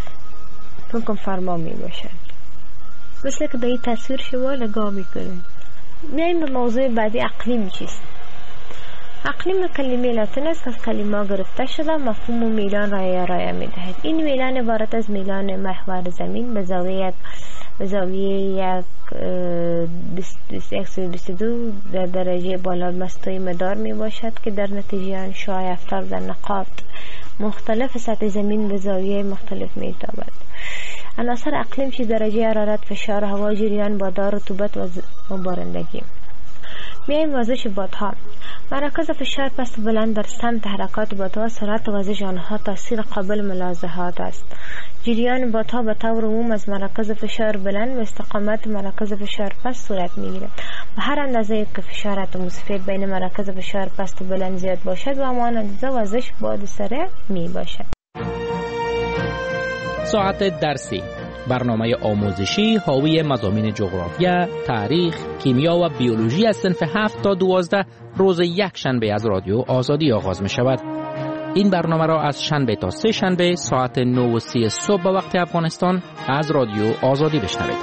حکم فرما می باشد. مثل که به این تصویر شما نگاه میکنید. میایم به موضوع بعدی اقلیم چیست. اقلیم کلمه لاتین است از کلمه گرفته شده. مفهوم میلان را ارائه می‌دهد. این میلان عبارت از میلان محور زمین به زاویه به زاویه یک صد و بیست و دو در درجه بالا مستوی مدار می باشد که در نتیجه آن شعاع افتر در نقاط مختلف سطح زمین به زاویه مختلف می تابد. عناصر اقلیم چی درجه حرارت، فشار هوا، جریان بادار، رطوبت و بارندگی. میایم وزش بادها. مرکز فشار پست و بلند در سمت حرکات بادها، سرعت وزش آنها تاثیر قابل ملاحظات است. جریان بادها به طور عموم از مرکز فشار بلند و استقامت مرکز فشار پست صورت میگیرد و هر اندازه که فشار اتمسفر بین مرکز فشار پست و بلند زیاد باشد و همان اندازه وزش باد سریع می باشد. ساعت درسی، برنامه آموزشی حاوی مضامین جغرافیا، تاریخ، کیمیا و بیولوژی از صنف هفت تا دوازده روز یک شنبه از رادیو آزادی آغاز می شود. این برنامه را از شنبه تا سه شنبه ساعت نه و سی صبح به وقت افغانستان از رادیو آزادی بشنوید.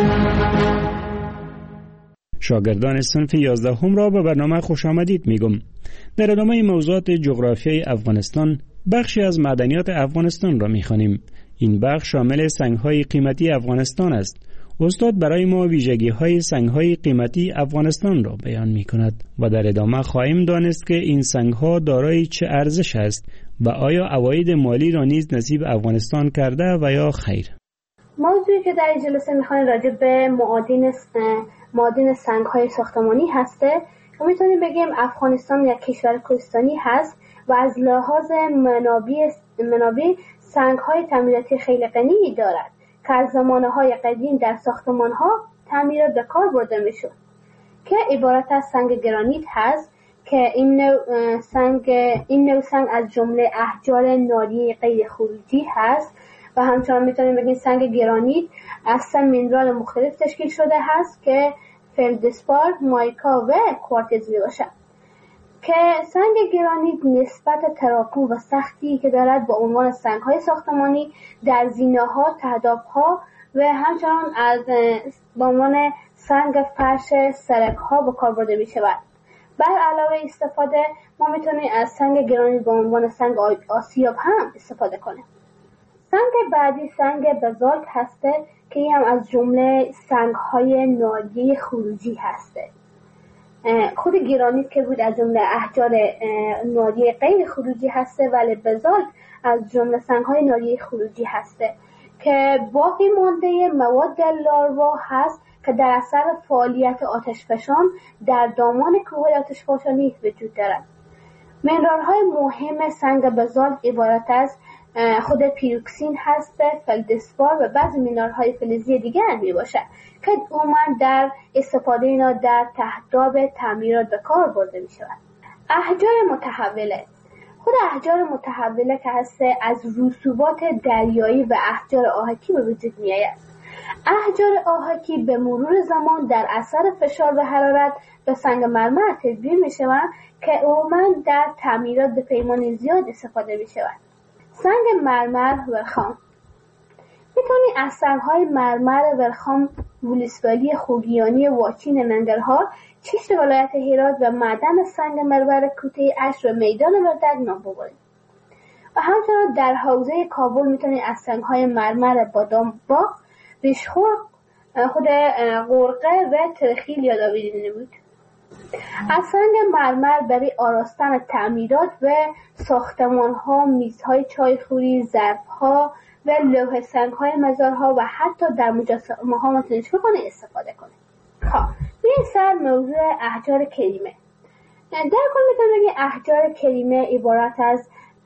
شاگردان صنف یازده هم را به برنامه خوش آمدید میگم. در ادامه موضوعات جغرافیای افغانستان بخشی از معدنیات افغانستان را میخوانیم. این بخش شامل سنگ‌های قیمتی افغانستان است. استاد برای ما ویژگی‌های سنگ‌های قیمتی افغانستان را بیان می‌کند و در ادامه خواهیم دانست که این سنگ‌ها دارای چه ارزش است و آیا عواید مالی را نیز نصیب افغانستان کرده و یا خیر. موضوعی که در جلسه می‌خوایم راجع به معادن معادن سنگ‌های ساختمانی هسته. می‌تونیم بگیم افغانستان یک کشور کوهستانی هست و از لحاظ منابع منابع سنگ‌های تعمیراتی خیلی غنی دارد که از زمانه‌های قدیم در ساختمان‌ها تعمیرات به کار برده می‌شد که عبارت از سنگ گرانیت هست که این نوع سنگ این نوع سنگ از جمله احجار ناری غیر خروجی هست و همچنان می‌تونیم بگیم سنگ گرانیت از سه مینرال مختلف تشکیل شده هست که فلدسپار، مایکا و کوارتز میباشد که سنگ گرانیت نسبت تراکم و سختی که دارد با عنوان سنگ‌های ساختمانی در زینه‌ها، تهداب‌ها و همچنان از با عنوان سنگ فرش سرک‌ها به کار برده می‌شود. بر علاوه استفاده ما می‌تونیم از سنگ گرانیت به عنوان سنگ آسیاب هم استفاده کنیم. سنگ بعدی سنگ بزالت هسته که این هم از جمله سنگ‌های نادی خروجی هسته. خود گرانیت که بود از جمله احجار ناری غیر خروجی هسته ولی بزالت از جمله سنگ‌های ناری خروجی هسته که باقی مانده مواد لاروا هست که در اثر فعالیت آتشفشان در دامان کوههای آتشفشانی وجود دارد. منرال‌های مهم سنگ بزالت عبارت از خود پیروکسین هست، فلدسپار و بعضی مینرال‌های فلزی دیگر می باشد که عموماً در استفاده اینا در تهداب تعمیرات به کار برده می شود. احجار متحوله، خود احجار متحوله که هست از رسوبات دریایی و احجار آهکی به وجود می آید. احجار آهکی به مرور زمان در اثر فشار و حرارت به سنگ مرمر تبدیل می شوند که عموماً در تعمیرات به پیمان زیاد استفاده می شود. سنگ مرمر ورخام میتونی از سنگ‌های مرمر ورخام ولسوالی خوگیانی واچین ننگرهار، چشت ولایت هرات و معدن سنگ مرمر کوته اش و میدان وردک نام ببرید. و همچنان در حوزه کابل میتونی از سنگ‌های مرمر بادام باغ، ریشخور، خود قرقه و ترخیل یادآوری نمود. از سنگ مرمر برای آراستن تعمیرات و ساختمان‌ها، میزهای چایخوری، ظرف‌ها و لوح سنگ‌های مزارها و حتی در مجسمه‌ها میتونید کنید استفاده کنید. خب بیاین سر موضوع احجار کریمه. در کل میتونیم بگیم احجار کریمه عبارت از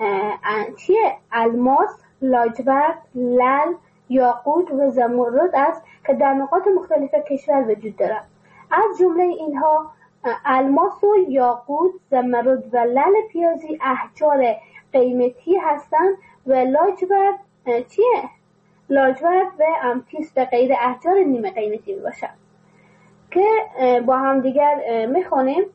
چیه؟ الماس، لاجورد، لعل، یاقوت و زمرد است که در نقاط مختلف کشور وجود دارد. از جمله اینها الماس و یاقوت، زمرد و لعل پیازی احجار قیمتی هستند و لاجورد چیه؟ لاجورد و امتیست و غیر احجار نیمه قیمتی میباشند که با هم دیگر میخونیم.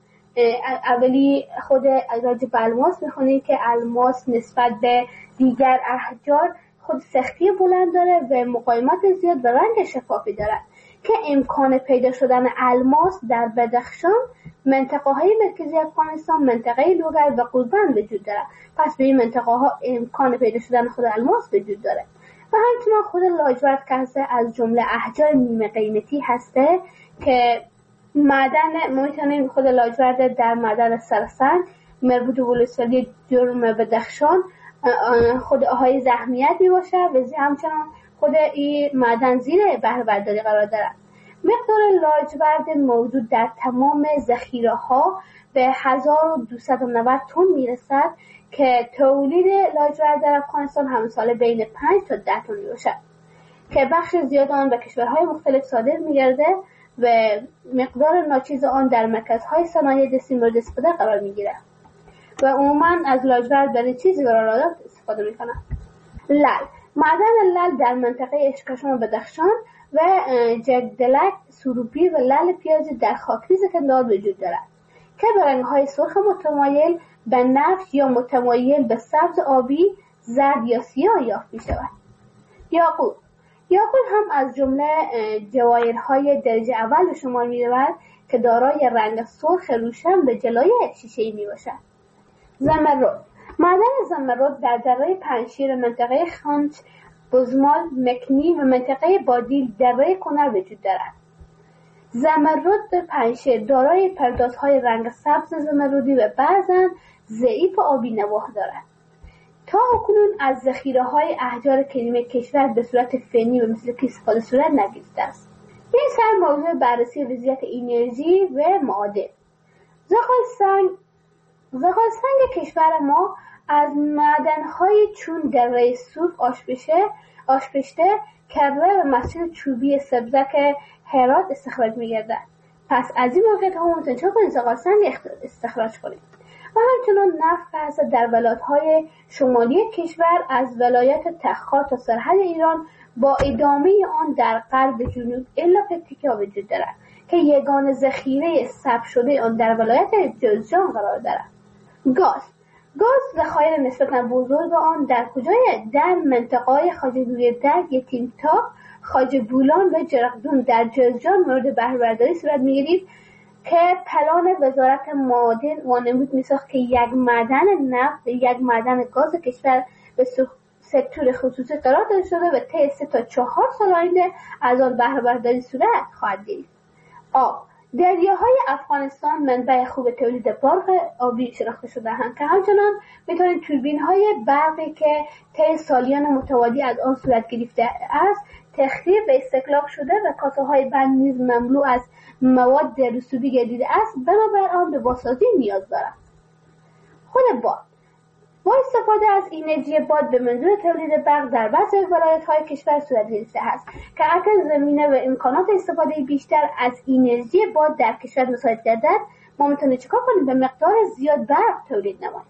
اولی خود راجع به الماس میخونیم که الماس نسبت به دیگر احجار خود سختی بلند داره و مقاومت زیاد و رنگ شفافی دارد که امکان پیدا شدن الماس در بدخشان، منطقه های مرکزی افغانستان، منطقه لوگر و قوربند وجود دارد. پس به این منطقه ها امکان پیدا شدن خود الماس وجود داره. و همچنان خود لاجورد که هسته از جمله احجار نیمه قیمتی هسته که معدن ما میتونیم خود لاجورد در معدن سرسنگ مربوط به ولسوالی جرم بدخشان خود های زحمیت می باشه و همچنان خود این معدن زیر بهره برداری قرار دارد. مقدار لاجورد موجود در تمام ذخیره ها به هزار و دویست و نود تن میرسد که تولید لاجورد در افغانستان همه سال بین پنج تا ده تن میباشد که بخش زیاد آن به کشورهای مختلف صادر میگرده و مقدار ناچیز آن در مرکزهای صنایع دستی مورد استفاده قرار میگیرد و عموما از لاجورد برای چیزی قرارات استفاده میکنند. لل معدن لل در منطقه اشکشان و بدخشان و جگدلک، سروپی و لل پیازی در خاکریز کندهار وجود دارد که به رنگ‌های سرخ متمایل به نفت یا متمایل به سبز آبی، زرد یا سیاه یافت می‌شود. یاقوت یاقوت هم از جمله جواهرهای درجه اول به شمار می‌رود که دارای رنگ سرخ روشن به جلای شیشه‌ای میباشد. زمرد معدن زمرد در دره پنجشیر، منطقه خانچ، بزمال، مکنی و منطقه بادیل دره کنر وجود دارد. زمرد پنجشیر دارای پردازهای رنگ سبز زمردی و بعضاً ضعیف آبی نواح دارد. تا اکنون از ذخیره‌های احجار کریمه کشور به صورت فنی و مثل که استفاده صورت نگرفته است. این سر موضوع بررسی وضعیت انرژی و معادن. زغال سنگ زغال سنگ کشور ما از معدن‌های چون دره صوف، آشپشه، آشپشته، کره و مسجد چوبی سبزک هرات استخراج می‌گردد. پس از این موقعیت ها ممکن چه کنید زغال سنگ استخراج کنید. و همچنان نفت هست در ولایت‌های شمالی کشور از ولایت تخار تا سرحد ایران با ادامه آن در غرب جنوب الا پکتیکا وجود دارد که یگان ذخیره ثبت شده آن در ولایت جوزجان قرار دارد. گاز گاز ذخایر نسبتاً بزرگ آن در کجای در منطقه‌های خواجه نوری‌الدین، یتیم‌تاق، خواجه بولان و جرقدون در جوزجان مورد بهره برداری صورت می‌گیرد که پلان وزارت معادن وانمود می‌ساخت که یک معدن نفت یک معدن گاز کشور به سکتور خصوصی قرار داده شده و طی سه تا چهار سال آینده از آن بهره برداری صورت خواهد گرفت. آب دریاهای افغانستان منبع خوب تولید برق آبی شناخته شده‌اند که همچنان می‌توانید توربین‌های برقی که طی سالیان متوالی از آن صورت گرفته است تخریب و استهلاک شده و کاسه‌های بند نیز مملو از مواد رسوبی گردیده است، بنابر آن به بازسازی نیاز دارد. خود باد با استفاده از انرژی باد به منظور تولید برق در بعضی ولایت‌های کشور صورت گرفته است که اگر زمینه و امکانات استفاده بیشتر از انرژی باد در کشور مساعد گردد، ما میتونیم چیکار کنیم؟ به مقدار زیاد برق تولید نماییم.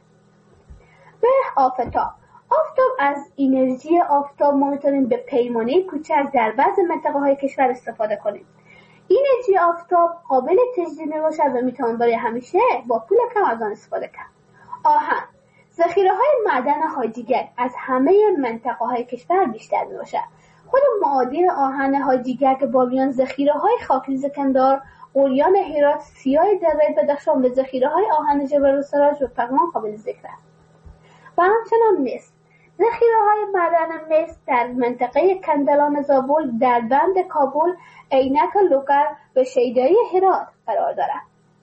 به آفتاب آفتاب از انرژی آفتاب ما میتونیم به پیمانه کوچک در بعضی منطقه‌های کشور استفاده کنیم. انرژی آفتاب قابل تجدید میباشد و میتوان برای همیشه با پول کم از آن استفاده کرد. آهن ذخیره‌های معدن حاجیگر از همه منطقه‌های کشور بیشتر میباشد. خود معادن آهن حاجیگر که بامیان، ذخیره‌های خاکریز کندهار، اوریان هرات، سیاه دره بدخشان و ذخیره‌های آهن جبل السراج و پغمان قابل ذکر است. و همچنان مس ذخیره‌های معدن مس در منطقه کندلان زابل، در بند کابل، عینک لوگر و شیدایی هرات قرار دارد.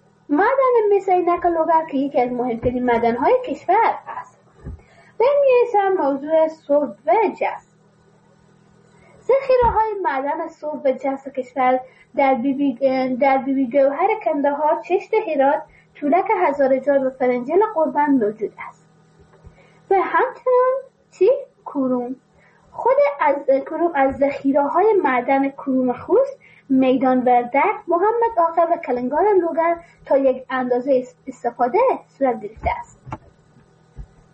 معدن مس عینک لوگر که یکی از مهمترین معدن‌های کشور است. به میرسم موضوع سرب و جست. ذخیره‌های معدن سرب و جست کشور در بیبی در بیبی گوهر کندهار، چشت هرات، طولک هزارجار و فرنجل قوربند موجود است. و همچنان چی؟ کروم. خود از کروم از ذخیره‌های معدن کروم خوست، میدان وردک، محمد آقا و کلنگار لوگر تا یک اندازه استفاده صورت گرفته است.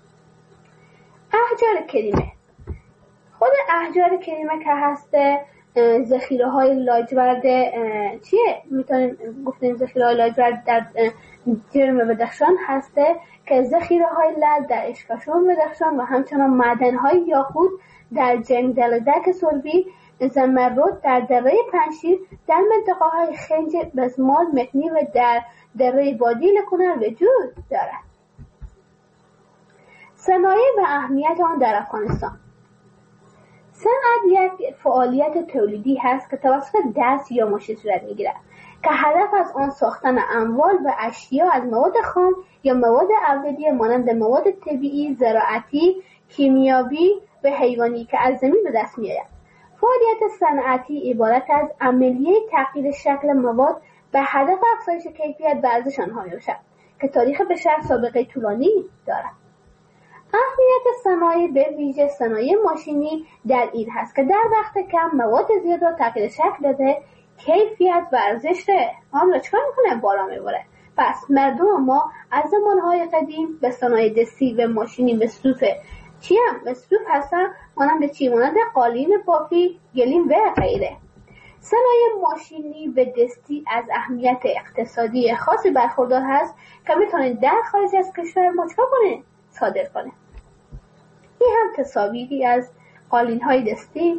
احجار کریمه خود احجار کریمه که هست ذخیره های لاجورد چیه میتونیم گفتیم ذخیره های لاجورد در جرم بدخشان هسته که ذخیره های لعل در اشکاشون بدخشان و همچنان معدن های یاقوت در جنگدلدک سربی، زمرد در دره پنشیر، در منطقه های خنج، بزمال، مکنی و در دره بادی لکنر وجود دارد. صنایع و اهمیت آن در افغانستان. صنعت یک فعالیت تولیدی هست که توسط دست یا ماشین صورت میگیرد که هدف از آن ساختن اموال و اشیا از مواد خام یا مواد اولیه مانند مواد طبیعی، زراعتی، کیمیاوی و حیوانی که از زمین به دست میآید. فعالیت صنعتی عبارت از عملیه تغییر شکل مواد به هدف افزایش کیفیت و ارزش آنها میباشد که تاریخ بشر سابقه طولانی دارد. اهمیت صنایع به ویژه صنایع ماشینی در این هست که در وقت کم مواد زیاد را تغییر شکل داده، کیفیت و ارزش آن را چکار میکنه؟ بالا میبره. پس مردم ما از زمانهای قدیم به صنایع دستی و ماشینی مصروف چی هم؟ مصروف هستن مانند چی؟ مانند قالین بافی، گلیم و غیره. صنایع ماشینی و دستی از اهمیت اقتصادی خاصی برخوردار هست که میتونه در خارج از کشور ما چکار کنه؟ صادر کنه. این هم تصاویری از قالین های دستی.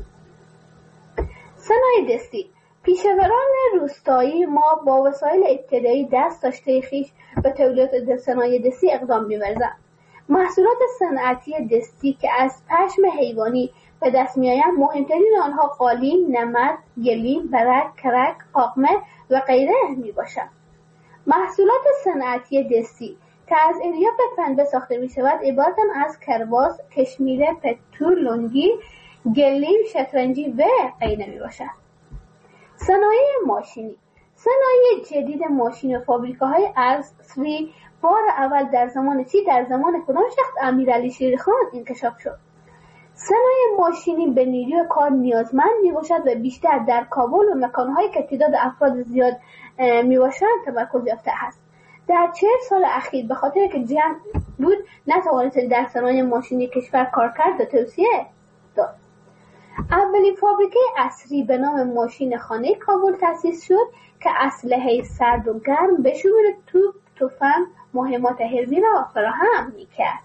صنایع دستی پیشوران روستایی ما با وسایل ابتدایی دست داشته خویش به تولید صنایع دستی اقدام می‌ورزند. محصولات صنعتی دستی که از پشم حیوانی به دست می‌آیند مهمترین آنها قالین، نمد، گلیم، برک، کرک، قاقمه و غیره میباشند. محصولات صنعتی دستی که از الیاف پنبه ساخته می‌شود عبارتند از کرواس، کشمیره، پتو، لنگی، گلیم، شطرنجی و غیره میباشند. صنایع ماشینی صنایع جدید ماشین و فابریکاهای عصری بار اول در زمان چی؟ در زمان کدام شخص؟ امیرعلی شیرخان انکشاف شد. صنایع ماشینی به نیروی کار نیازمند میباشد و بیشتر در کابل و مکانهایی که تعداد افراد زیاد میباشند تمرکز یافته است. در چهل سال اخیر به خاطر که جنگ بود نتوانست در صنایع ماشینی کشور کار کرد و توسعه داد. اولین فابریکه عصری به نام ماشین خانه کابل تأسیس شد که اسلحه سرد و گرم به شمول توپ، تفنگ، مهمات حربی را فراهم می‌کرد.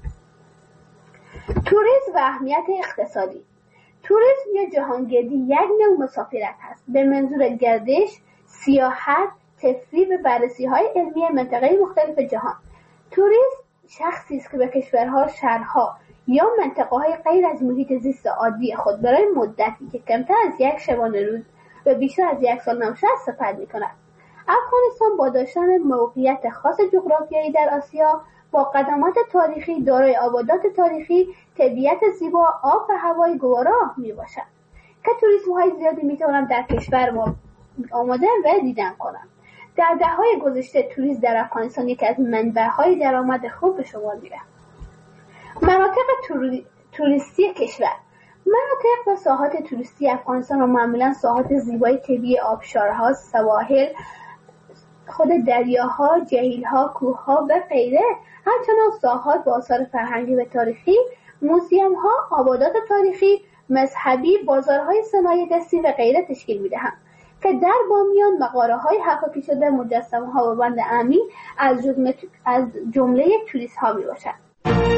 توریسم و اهمیت اقتصادی. توریسم یا جهانگردی یک نوع مسافرت است به منظور گردش، سیاحت، تفریح و بررسی‌های علمی منطقه مختلف جهان. توریست شخصی است که به کشورها، شهرها یا منطقه‌های غیر از محیط زیست عادی خود برای مدتی که کمتر از یک شبانه روز و بیشتر از یک سال نباشد سفر می‌کند. افغانستان با داشتن موقعیت خاص جغرافیایی در آسیا با قدمات تاریخی دارای آبادات تاریخی، طبیعت زیبا، آب و هوای گوارا میباشد که توریست‌های زیادی میتوانند در کشور ما آماده و دیدن کنند. در دهه‌های گذشته توریسم در افغانستان یکی از منبع‌های درآمد خوب به شمار می‌رفت. مناطق توری... توریستی کشور. مناطق و ساحات توریستی افغانستان را معمولا ساحات زیبای طبیعی آبشارها، سواحل، خود دریاها، جهیل‌ها، کوه‌ها و غیره، همچنان ساحات با آثار فرهنگی و تاریخی، موزیم‌ها، آبادات تاریخی، مذهبی، بازارهای صنایع دستی و غیره تشکیل می‌دهند که در بامیان مغاره‌های حکاکی شده، مجسمه‌ها و بند امین از جمله از جمله توریست‌ها میباشند.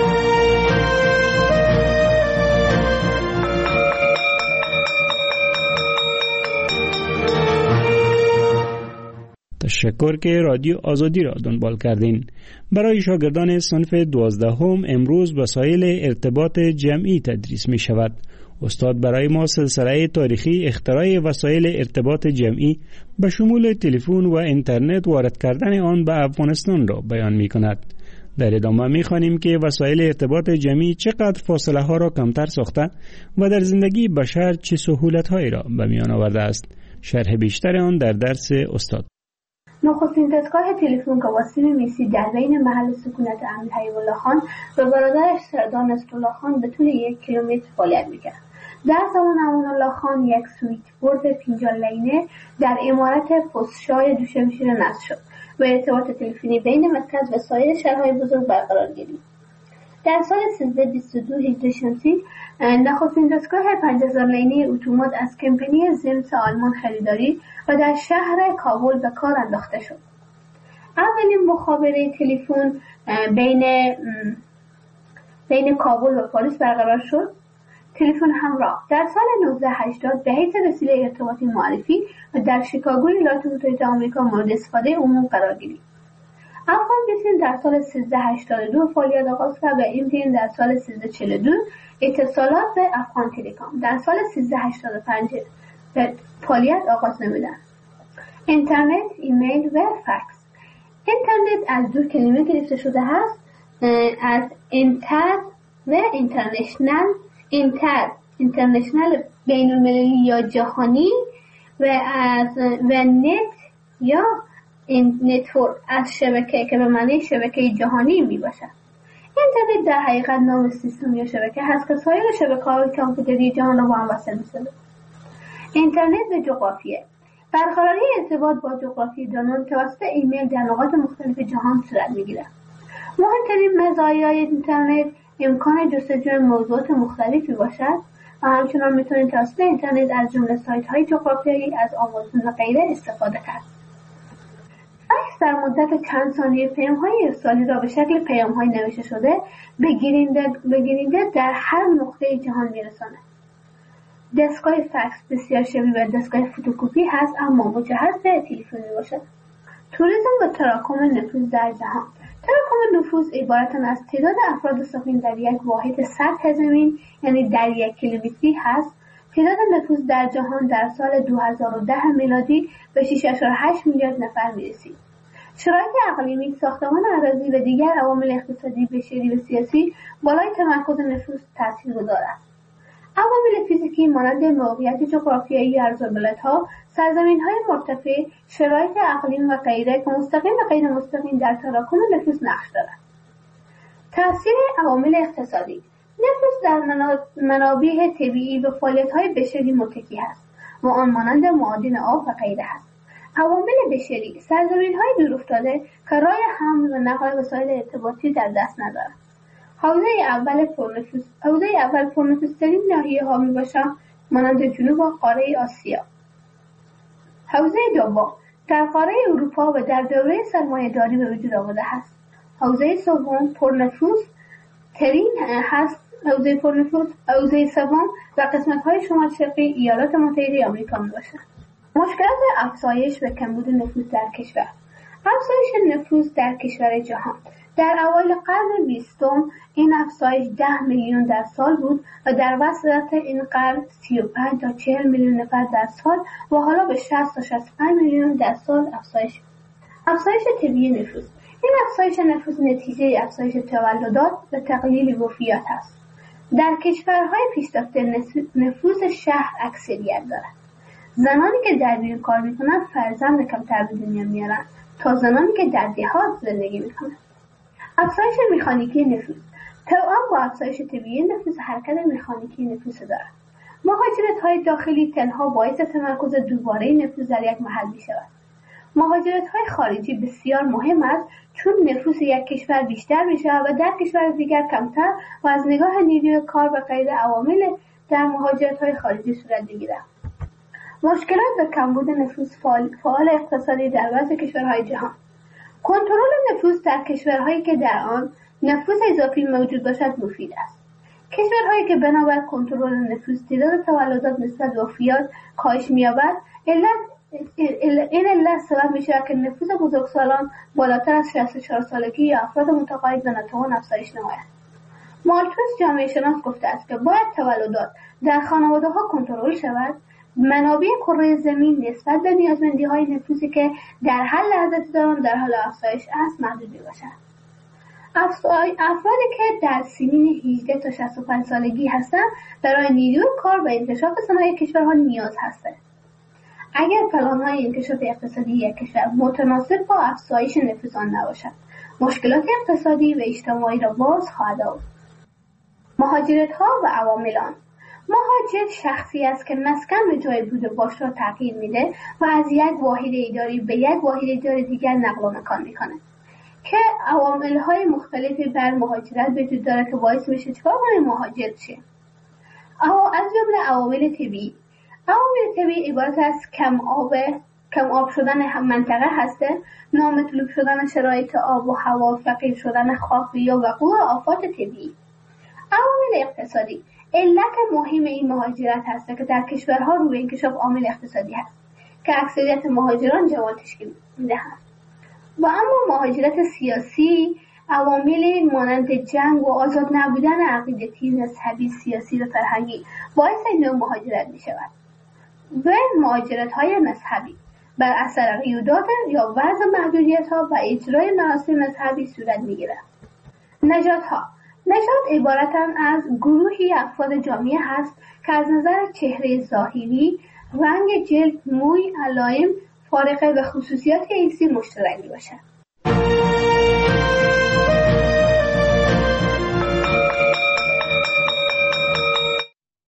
تشکر که رادیو آزادی را دنبال کردین. برای شاگردان صنف دوازدهم امروز وسایل ارتباط جمعی تدریس می شود. استاد برای ما سلسله تاریخی اختراع وسایل ارتباط جمعی به شمول تلفن و اینترنت وارد کردن آن به افغانستان را بیان می کند. در ادامه می خوانیم که وسایل ارتباط جمعی چقدر فاصله ها را کمتر ساخته و در زندگی بشر چه سهولت هایی را به میان آورده است. شرح بیشتر آن در درس استاد. نخستین دستگاه تلفن که واسیم میسی در بین محل سکونت امیر حبیب الله خان و برادرش سردار نصرالله خان به طول یک کیلومتر فعالیت میکرد. در زمان امان الله خان یک سویچ بورد پنجاه لینه در عمارت فسشای دوشمشیر نصب شد و ارتباط تلفنی بین مرکز و سایر شهرهای بزرگ برقرار گردید. در سال سیزده بیست و دو هجری شمسی نخستین دستگاه پنج هزار لینه اتومات از کمپانی زیمس آلمان خریداری و در شهر کابل به کار انداخته شد. اولین مخابره تلفن بین بین کابل و پاریس برقرار شد. تلفن همراه در سال نوزده هشتاد به حیث وسیله ارتباطی معرفی و در شیکاگو ایالات متحده آمریکا مورد استفاده عموم قرار گرفت. افغان بیسیم در سال سیزده هشتاد و دو فعالیت آغاز کرد و امتین در سال سیزده چهل و دو اتصالات به افغان تلکام در سال سیزده هشتاد و پنج به فعالیت آغاز نمودند. اینترنت، ایمیل و فکس. اینترنت از دو کلمه گرفته شده است، از اینتر و اینترنشنال. اینتر اینترنشنال بین المللی یا جهانی و از و نت یا نتورک از شبکه که به معنی شبکه جهانی می باشد. اینترنت در حقیقت نام سیستم یا شبکه هست که سایر شبکه‌های کامپیوتری جهان را با هم وصل می‌سازد. اینترنت و جغرافیه. برقراری ارتباط با جغرافی دانان توسط ایمیل در نقاط مختلف جهان صورت می‌گیرد. مهمترین مزایای اینترنت امکان جستجوی موضوعات مختلفی باشد و همچنان میتونید توسط اینترنت از جمله سایت‌های جغرافیایی از آمازون و غیره استفاده کرد. فکس در مدت چند ثانیه پیام‌های ارسالی را به شکل پیام‌های نوشته شده به گیرنده به گیرنده در هر نقطه جهان میرساند. دستگاه فکس بسیار شبیه به دستگاه فتوکپی هست اما مجهز به تلفن میباشد. توریسم و تراکم نفوذ در جهان. تراکم نفوذ عبارت از تعداد افراد ساکن در یک واحد سطح زمین یعنی در یک کیلومتری هست. تعداد نفوذ در جهان در سال دو هزار و ده میلادی به شش ممیز هشت میلیارد نفر میرسید. شرایط اقلیمی، ساختمان اراضی و دیگر عوامل اقتصادی، بشری و سیاسی بالای تمرکز نفوذ تاثیرگذار است. عوامل فیزیکی مانند موقعیت جغرافیایی ارزالبلدها، سرزمین‌های مرتفع، شرایط اقلیم و غیره که مستقیم و غیر مستقیم در تراکم نفوذ نقش دارد. تأثیر عوامل اقتصادی. نفوذ در منابع طبیعی و فعالیت‌های بشری متکی است و آن مانند معادن آب و غیره است. عوامل بشری، سرزمین‌های دورافتاده که راه حمل و نقل وسایل ارتباطی در دست ندارند. حوزه اول پرنفوذ حوزه اول پرنفوذترین ناحیه ها می باشد مانند جنوب و قاره آسیا. حوزه دوم در قاره اروپا و در دوره سرمایه‌داری به وجود آمده است. حوزه سوم پرنفوذ ترین هست حوزه پرنفوذ حوزه سوم و قسمت‌های شمال شرقی ایالات متحده آمریکا می باشد. مشکلات افزایش و کمبود نفوذ در کشور. افزایش نفوذ در کشور جهان. در اوایل قرن بیستم این افزایش ده میلیون در سال بود و در وسط این قرن سی و پنج تا چهل میلیون نفر در سال و حالا به شصت تا شصت و پنج میلیون در سال افزایش. افزایش طبیعی نفوذ. این افزایش نفوذ نتیجه افزایش تولدات و تقلیل وفیات است. در کشورهای پیشرفته نفوذ شهر اکثریت دارد. زنانی که در بیرون کار میکنند فرزند کمتر به دنیا میارند تا زنانی که در دهات زندگی میکنند. افزایش مکانیکی نفوذ. توأم با افزایش طبیعی نفوذ حرکت مکانیکی نفوذ دارد. مهاجرت‌های داخلی تنها باعث تمرکز دوباره نفوذ در یک محل می‌شود. مهاجرت‌های خارجی بسیار مهم است چون نفوذ یک کشور بیشتر می‌شود و در کشور دیگر کمتر و از نگاه نیروی کار و غیره عوامل در مهاجرت‌های خارجی صورت می‌گیرد. مشکلات و کمبود نفوذ فعال اقتصادی در بعضی کشورهای جهان. کنترل نفوذ در کشورهایی که در آن نفوذ اضافی موجود باشد مفید است. کشورهایی که بنابر کنترل نفوذ تعداد تولدات نسبت به وفیات کاهش می‌یابد، این علت سبب می‌شود که نفوذ بزرگسالان بالاتر از شصت و چهار سالگی یا افراد متقاعد به ناتوان افزایش نماید. مالتوس جامعه شناس گفته است که باید تولدات در خانواده‌ها کنترل شود. منابع کره زمین نسبت به نیازمندی‌های نفوذی که در هر لحظه دارند در حال افزایش است محدود می‌باشد. افرادی که در سنین هجده تا شصت و پنج سالگی هستند برای نیروی کار و انکشاف صنایع کشورها نیاز هستند. اگر پلان‌های انکشاف اقتصادی یک کشور متناسب با افزایش نفوذ آن نباشد، مشکلات اقتصادی و اجتماعی را باز خواهد آورد. مهاجرت‌ها و عوامل آن. مهاجر شخصی است که مسکن و جای بود باش را تغییر میده و از یک واحد اداری به یک واحد اداری دیگر نقل و مکان میکنه. که عوامل‌های مختلفی بر مهاجرت وجود داره که باعث میشه چیکار کنه مهاجر شه. از جمله عوامل طبیعی. عوامل طبیعی عبارت از کم آب کم آب شدن منطقه هسته، نامطلوب شدن شرایط آب و هوا، فقیر شدن خاک یا وقوع آفات طبیعی. عوامل اقتصادی. علت مهم این مهاجرت هست که در کشورها روی انکشاف عامل اقتصادی هست که اکثریت مهاجران جوان تشکیل میدهند. و اما مهاجرت سیاسی عوامل مانند جنگ و آزاد نبودن عقیدتی، مذهبی، سیاسی و فرهنگی باعث این نوع مهاجرت می شود. و مهاجرت های مذهبی بر اثر قیودات یا وضع محدودیت ها و اجرای مراسم مذهبی صورت می گیرد. نژاد ها نژاد عبارتند از گروهی افراد جامعه هست که از نظر چهره ظاهری، رنگ جلد، موی، علائم، فارقه و خصوصیات جنسی مشترک باشد.